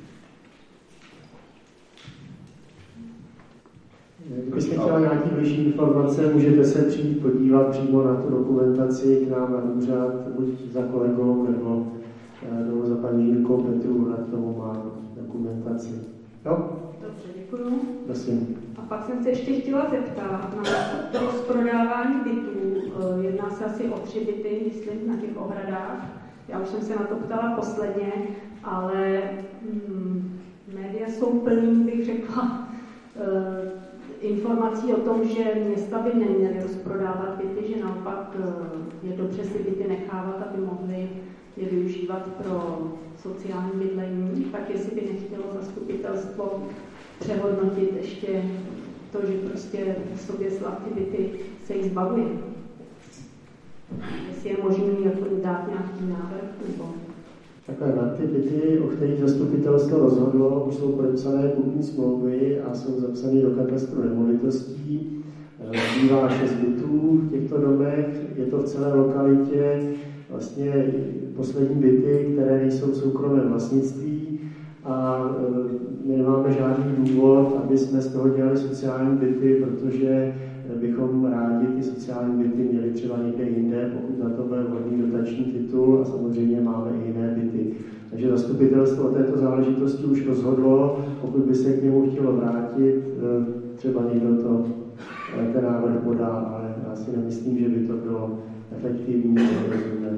Kdybyste chtěla nějaké bližší informace, můžete se přijít podívat přímo na tu dokumentaci k nám na úřad, buď za kolegou, nebo, nebo za paní Jirkou Petru, na tomu má dokumentaci. Jo? Dobře, děkuju. Prosím. A pak jsem se ještě chtěla zeptat na to rozprodávání bytů. Jedná se asi o tři byty, myslím, na těch ohradách. Já už jsem se na to ptala posledně, ale hmm, média jsou plný, bych řekla, informací o tom, že města by neměly rozprodávat byty, že naopak je dobře si byty nechávat, aby mohly je využívat pro sociální bydlení, tak jestli by nechtělo zastupitelstvo přehodnotit ještě to, že prostě v sobě slav ty byty se jich zbavuje. Jestli je možný jako dát nějaký návrh, nebo... Takhle, na ty byty, o kterých zastupitelstvo rozhodlo, už jsou podepsané kupní smlouvy a jsou zapsané do katastru nemovitostí. Zbývá šest bytů v těchto domech, je to v celé lokalitě. vlastně poslední byty, které nejsou v soukromém vlastnictví a my nemáme žádný důvod, aby jsme z toho dělali sociální byty, protože bychom rádi ty sociální byty měli třeba někde jinde, pokud na to bude vhodný dotační titul a samozřejmě máme i jiné byty. Takže zastupitelstvo o této záležitosti už rozhodlo, pokud by se k němu chtělo vrátit, třeba někdo to ten návrh podá, ale já si nemyslím, že by to bylo efektivní a rozumné.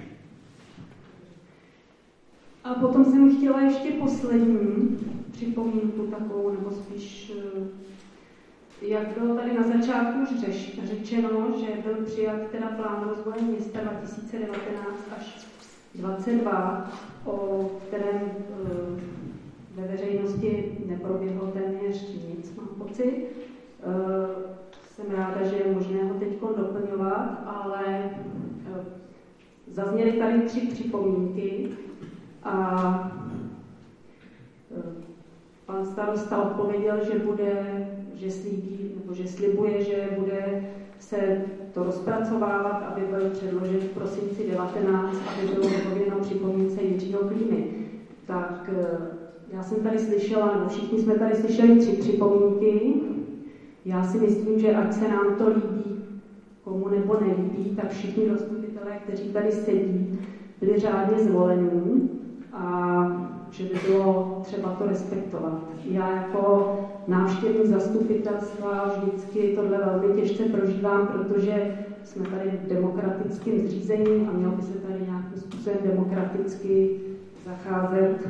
A potom jsem chtěla ještě poslední připomínku takovou, nebo spíš, jak bylo tady na začátku už řeš, řečeno, že byl přijat teda plán rozvoje města dva tisíce devatenáct až dvacet dva, o kterém ve veřejnosti neproběhlo téměř nic, mám pocit. Jsem ráda, že je možné ho teď doplňovat, ale zazněly tady tři připomínky a pan starosta odpověděl, že bude, že slíbí, nebo že slibuje, že bude se to rozpracovávat, aby byl předložen v prosinci devatenáct, aby bylo vyhověno připomínce Jiřího Klímy. Tak já jsem tady slyšela, nebo všichni jsme tady slyšeli tři připomínky. Já si myslím, že ať se nám to líbí, komu nebo nelíbí, tak všichni zastupitelé, kteří tady sedí, byli řádně zvolení a že by bylo třeba to respektovat. Já jako návštěvník zastupitelstva vždycky tohle velmi těžce prožívám, protože jsme tady v demokratickém zřízení a mělo by se tady nějakým způsobem demokraticky zacházet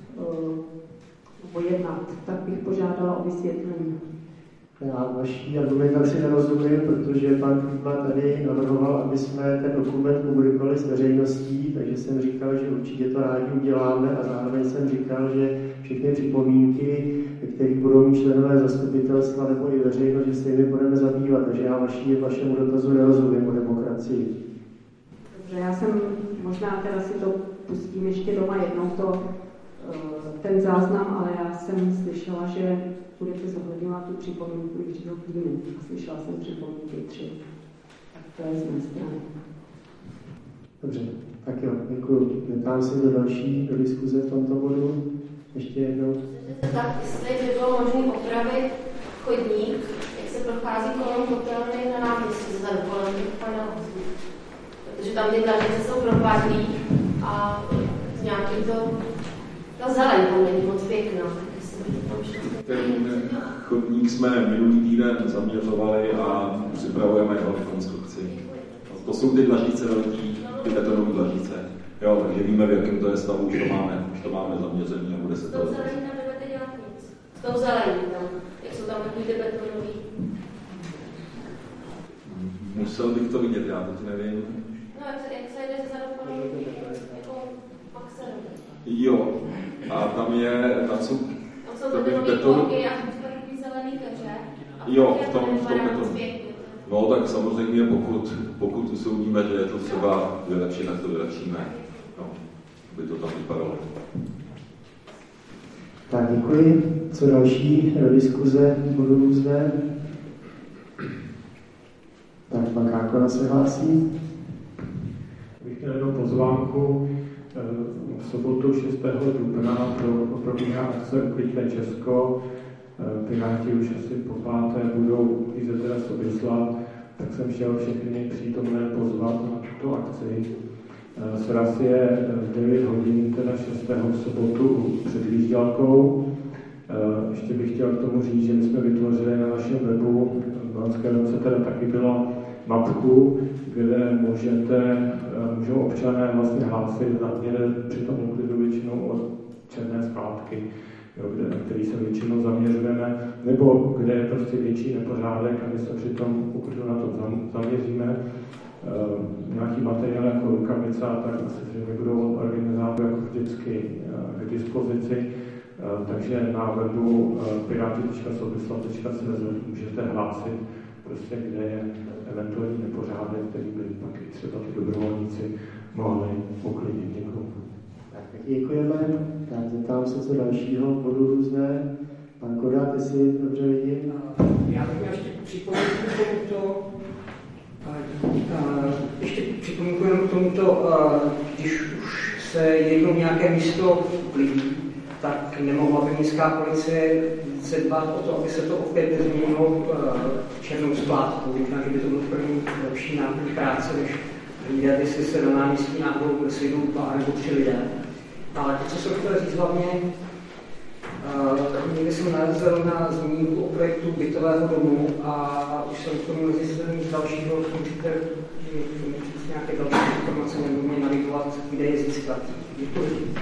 nebo jednat. Tak bych požádala o vysvětlení. Já vaší argumentaci nerozumím, protože pan Klíma tady navrhoval, aby jsme ten dokument publikovali s veřejností, takže jsem říkal, že určitě to rádi uděláme a zároveň jsem říkal, že všechny připomínky, které budou mít členové zastupitelstva nebo i veřejnost, že se jimi budeme zabývat, takže já vaší, vašemu dotazu nerozumím o demokracii. Dobře, já jsem možná teda si to pustím ještě doma jednou to, ten záznam, ale já jsem slyšela, že budete zohledňovat tu připomínku Jiřího Klímy. Slyšela jsem připomínky tři. Tak to je z mé strany. Dobře, tak jo, děkuji. Neptám se do další, do diskuze v tomto bodu. Ještě jednou. Tak, jestli by bylo možné opravit chodník, jak se prochází kolem kotelny na náměstí, zezadu kolem těch panelů. Protože tam ty dlaždice jsou propadlý a s nějakým to, ta zeleň tam není moc pěkná. Ten chodník jsme minulý týden zaměřovali a připravujeme jeho rekonstrukci. To jsou ty dlaždice velký, ty betonové dlaždice. Jo, takže víme, v jakém to je stavu, už to máme, už to máme zaměřený a bude se to... S tou zelení tam nebudete dělat nic. S tou zelení tam, jak jsou tam takový ty betonový. Musel bych to vidět, já teď nevím. No, jak se, jak se jde ze zadu jako maxeru. Jo, a tam je, tam jsou... Tam jsou betonové bloky a takový zelený keře. Jo, v tom, v tom betonu. No, tak samozřejmě, pokud, pokud usoudíme, že je to třeba vylepšit, tak to vylepšíme. No, aby to tam vypadalo. Tak děkuji. Co další do diskuze budou různé? Tak pan Kákora se hlásí. Bych měl jenom pozvánku. V sobotu šestého dubna probíhá akce Uklidíme Česko. Piráti už asi po páté budou Izotera Soběslav, tak jsem chtěl všechny přítomné pozvat na tuto akci. Sraz je v devět hodin, teda šestého v sobotu před Výžďalkou. Ještě bych chtěl k tomu říct, že my jsme vytvořili na našem webu, v loňském roce teda taky byla mapku, kde můžete, můžou občané vlastně hlásit, mě při tom uklidu většinou od černé skládky, jo, kde, na který se většinou zaměřujeme, nebo kde je prostě větší nepořádek a my se při tom uklidu na to zaměříme. E, nějaký materiál jako rukavice a tak asi zřejmě budou organizátory jako vždycky e, k dispozici. E, takže na webu e, piráti tečka soběslav tečka cé zet můžete hlásit, prostě kde je eventuální nepořádek, který by pak i třeba ty dobrovolníci mohli uklidit. Děkuji. Tak děkujeme. Tak zeptám se, co dalšího bodu různé. Pan Kodát, jestli dobře vidím. Já bych měl ještě připomínku k tomuto. Ještě připomínkujem k tomuto, když už se jednou nějaké místo vlíví, tak nemohla by městská policie se dbát o to, aby se to opět nezměnilo černou splátkou. Možná, že by to byl první lepší náplň práce, než vidět, jestli se na náměstí náhodou sejdou dva nebo tři lidé. Ale to, co jsem chtěl říct hlavně, někdy jsem narazil na zmínku o projektu bytového domu a už jsem k tomu nezjistil nic dalšího, můžete říct nějaké další informace nebo mě navigovat, kde je získat. Děkuji.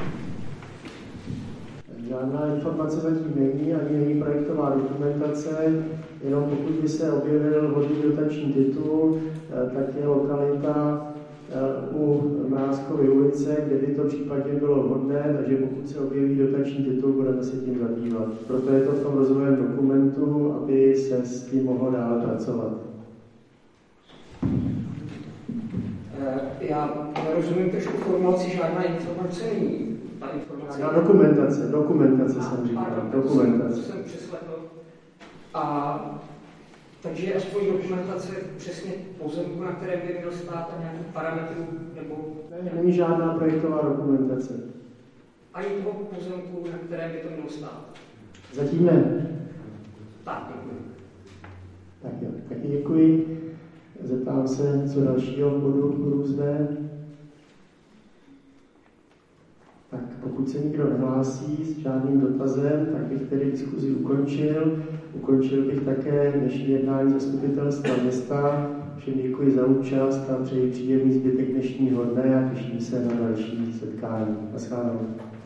Žádná informace zatím není, ani není projektová dokumentace, jenom pokud by se objevil vhodný dotační titul, tak je lokalita u Mrázkovy ulice, kde by to případně bylo vhodné, takže pokud se objeví dotační titul, budeme se tím zabývat. Proto je to v tom rozvojovém dokumentu, aby se s tím mohlo dále pracovat. Já nerozumím trošku formulaci, žádná informace není. Ta informace Já, dokumentace, dokumentace a, jsem říkal, a, dokumentace. To jsem přeslechl. A takže aspoň dokumentace přesně pozemku, na kterém by měl stát a nějakých parametrů, nebo... Ne, není žádná projektová dokumentace. Ani toho pozemku, na kterém by to mělo stát? Zatím ne. Tak, děkuji. Tak jo, taky děkuji. Zeptám se, co dalšího bodu různé. Tak pokud se nikdo nehlásí s žádným dotazem, tak bych tedy diskuzi ukončil. Ukončil bych také dnešní jednání zastupitelstva města. Všem děkuji za účast a přeji příjemný zbytek dnešního dne a těším se na další setkání. Naschledanou.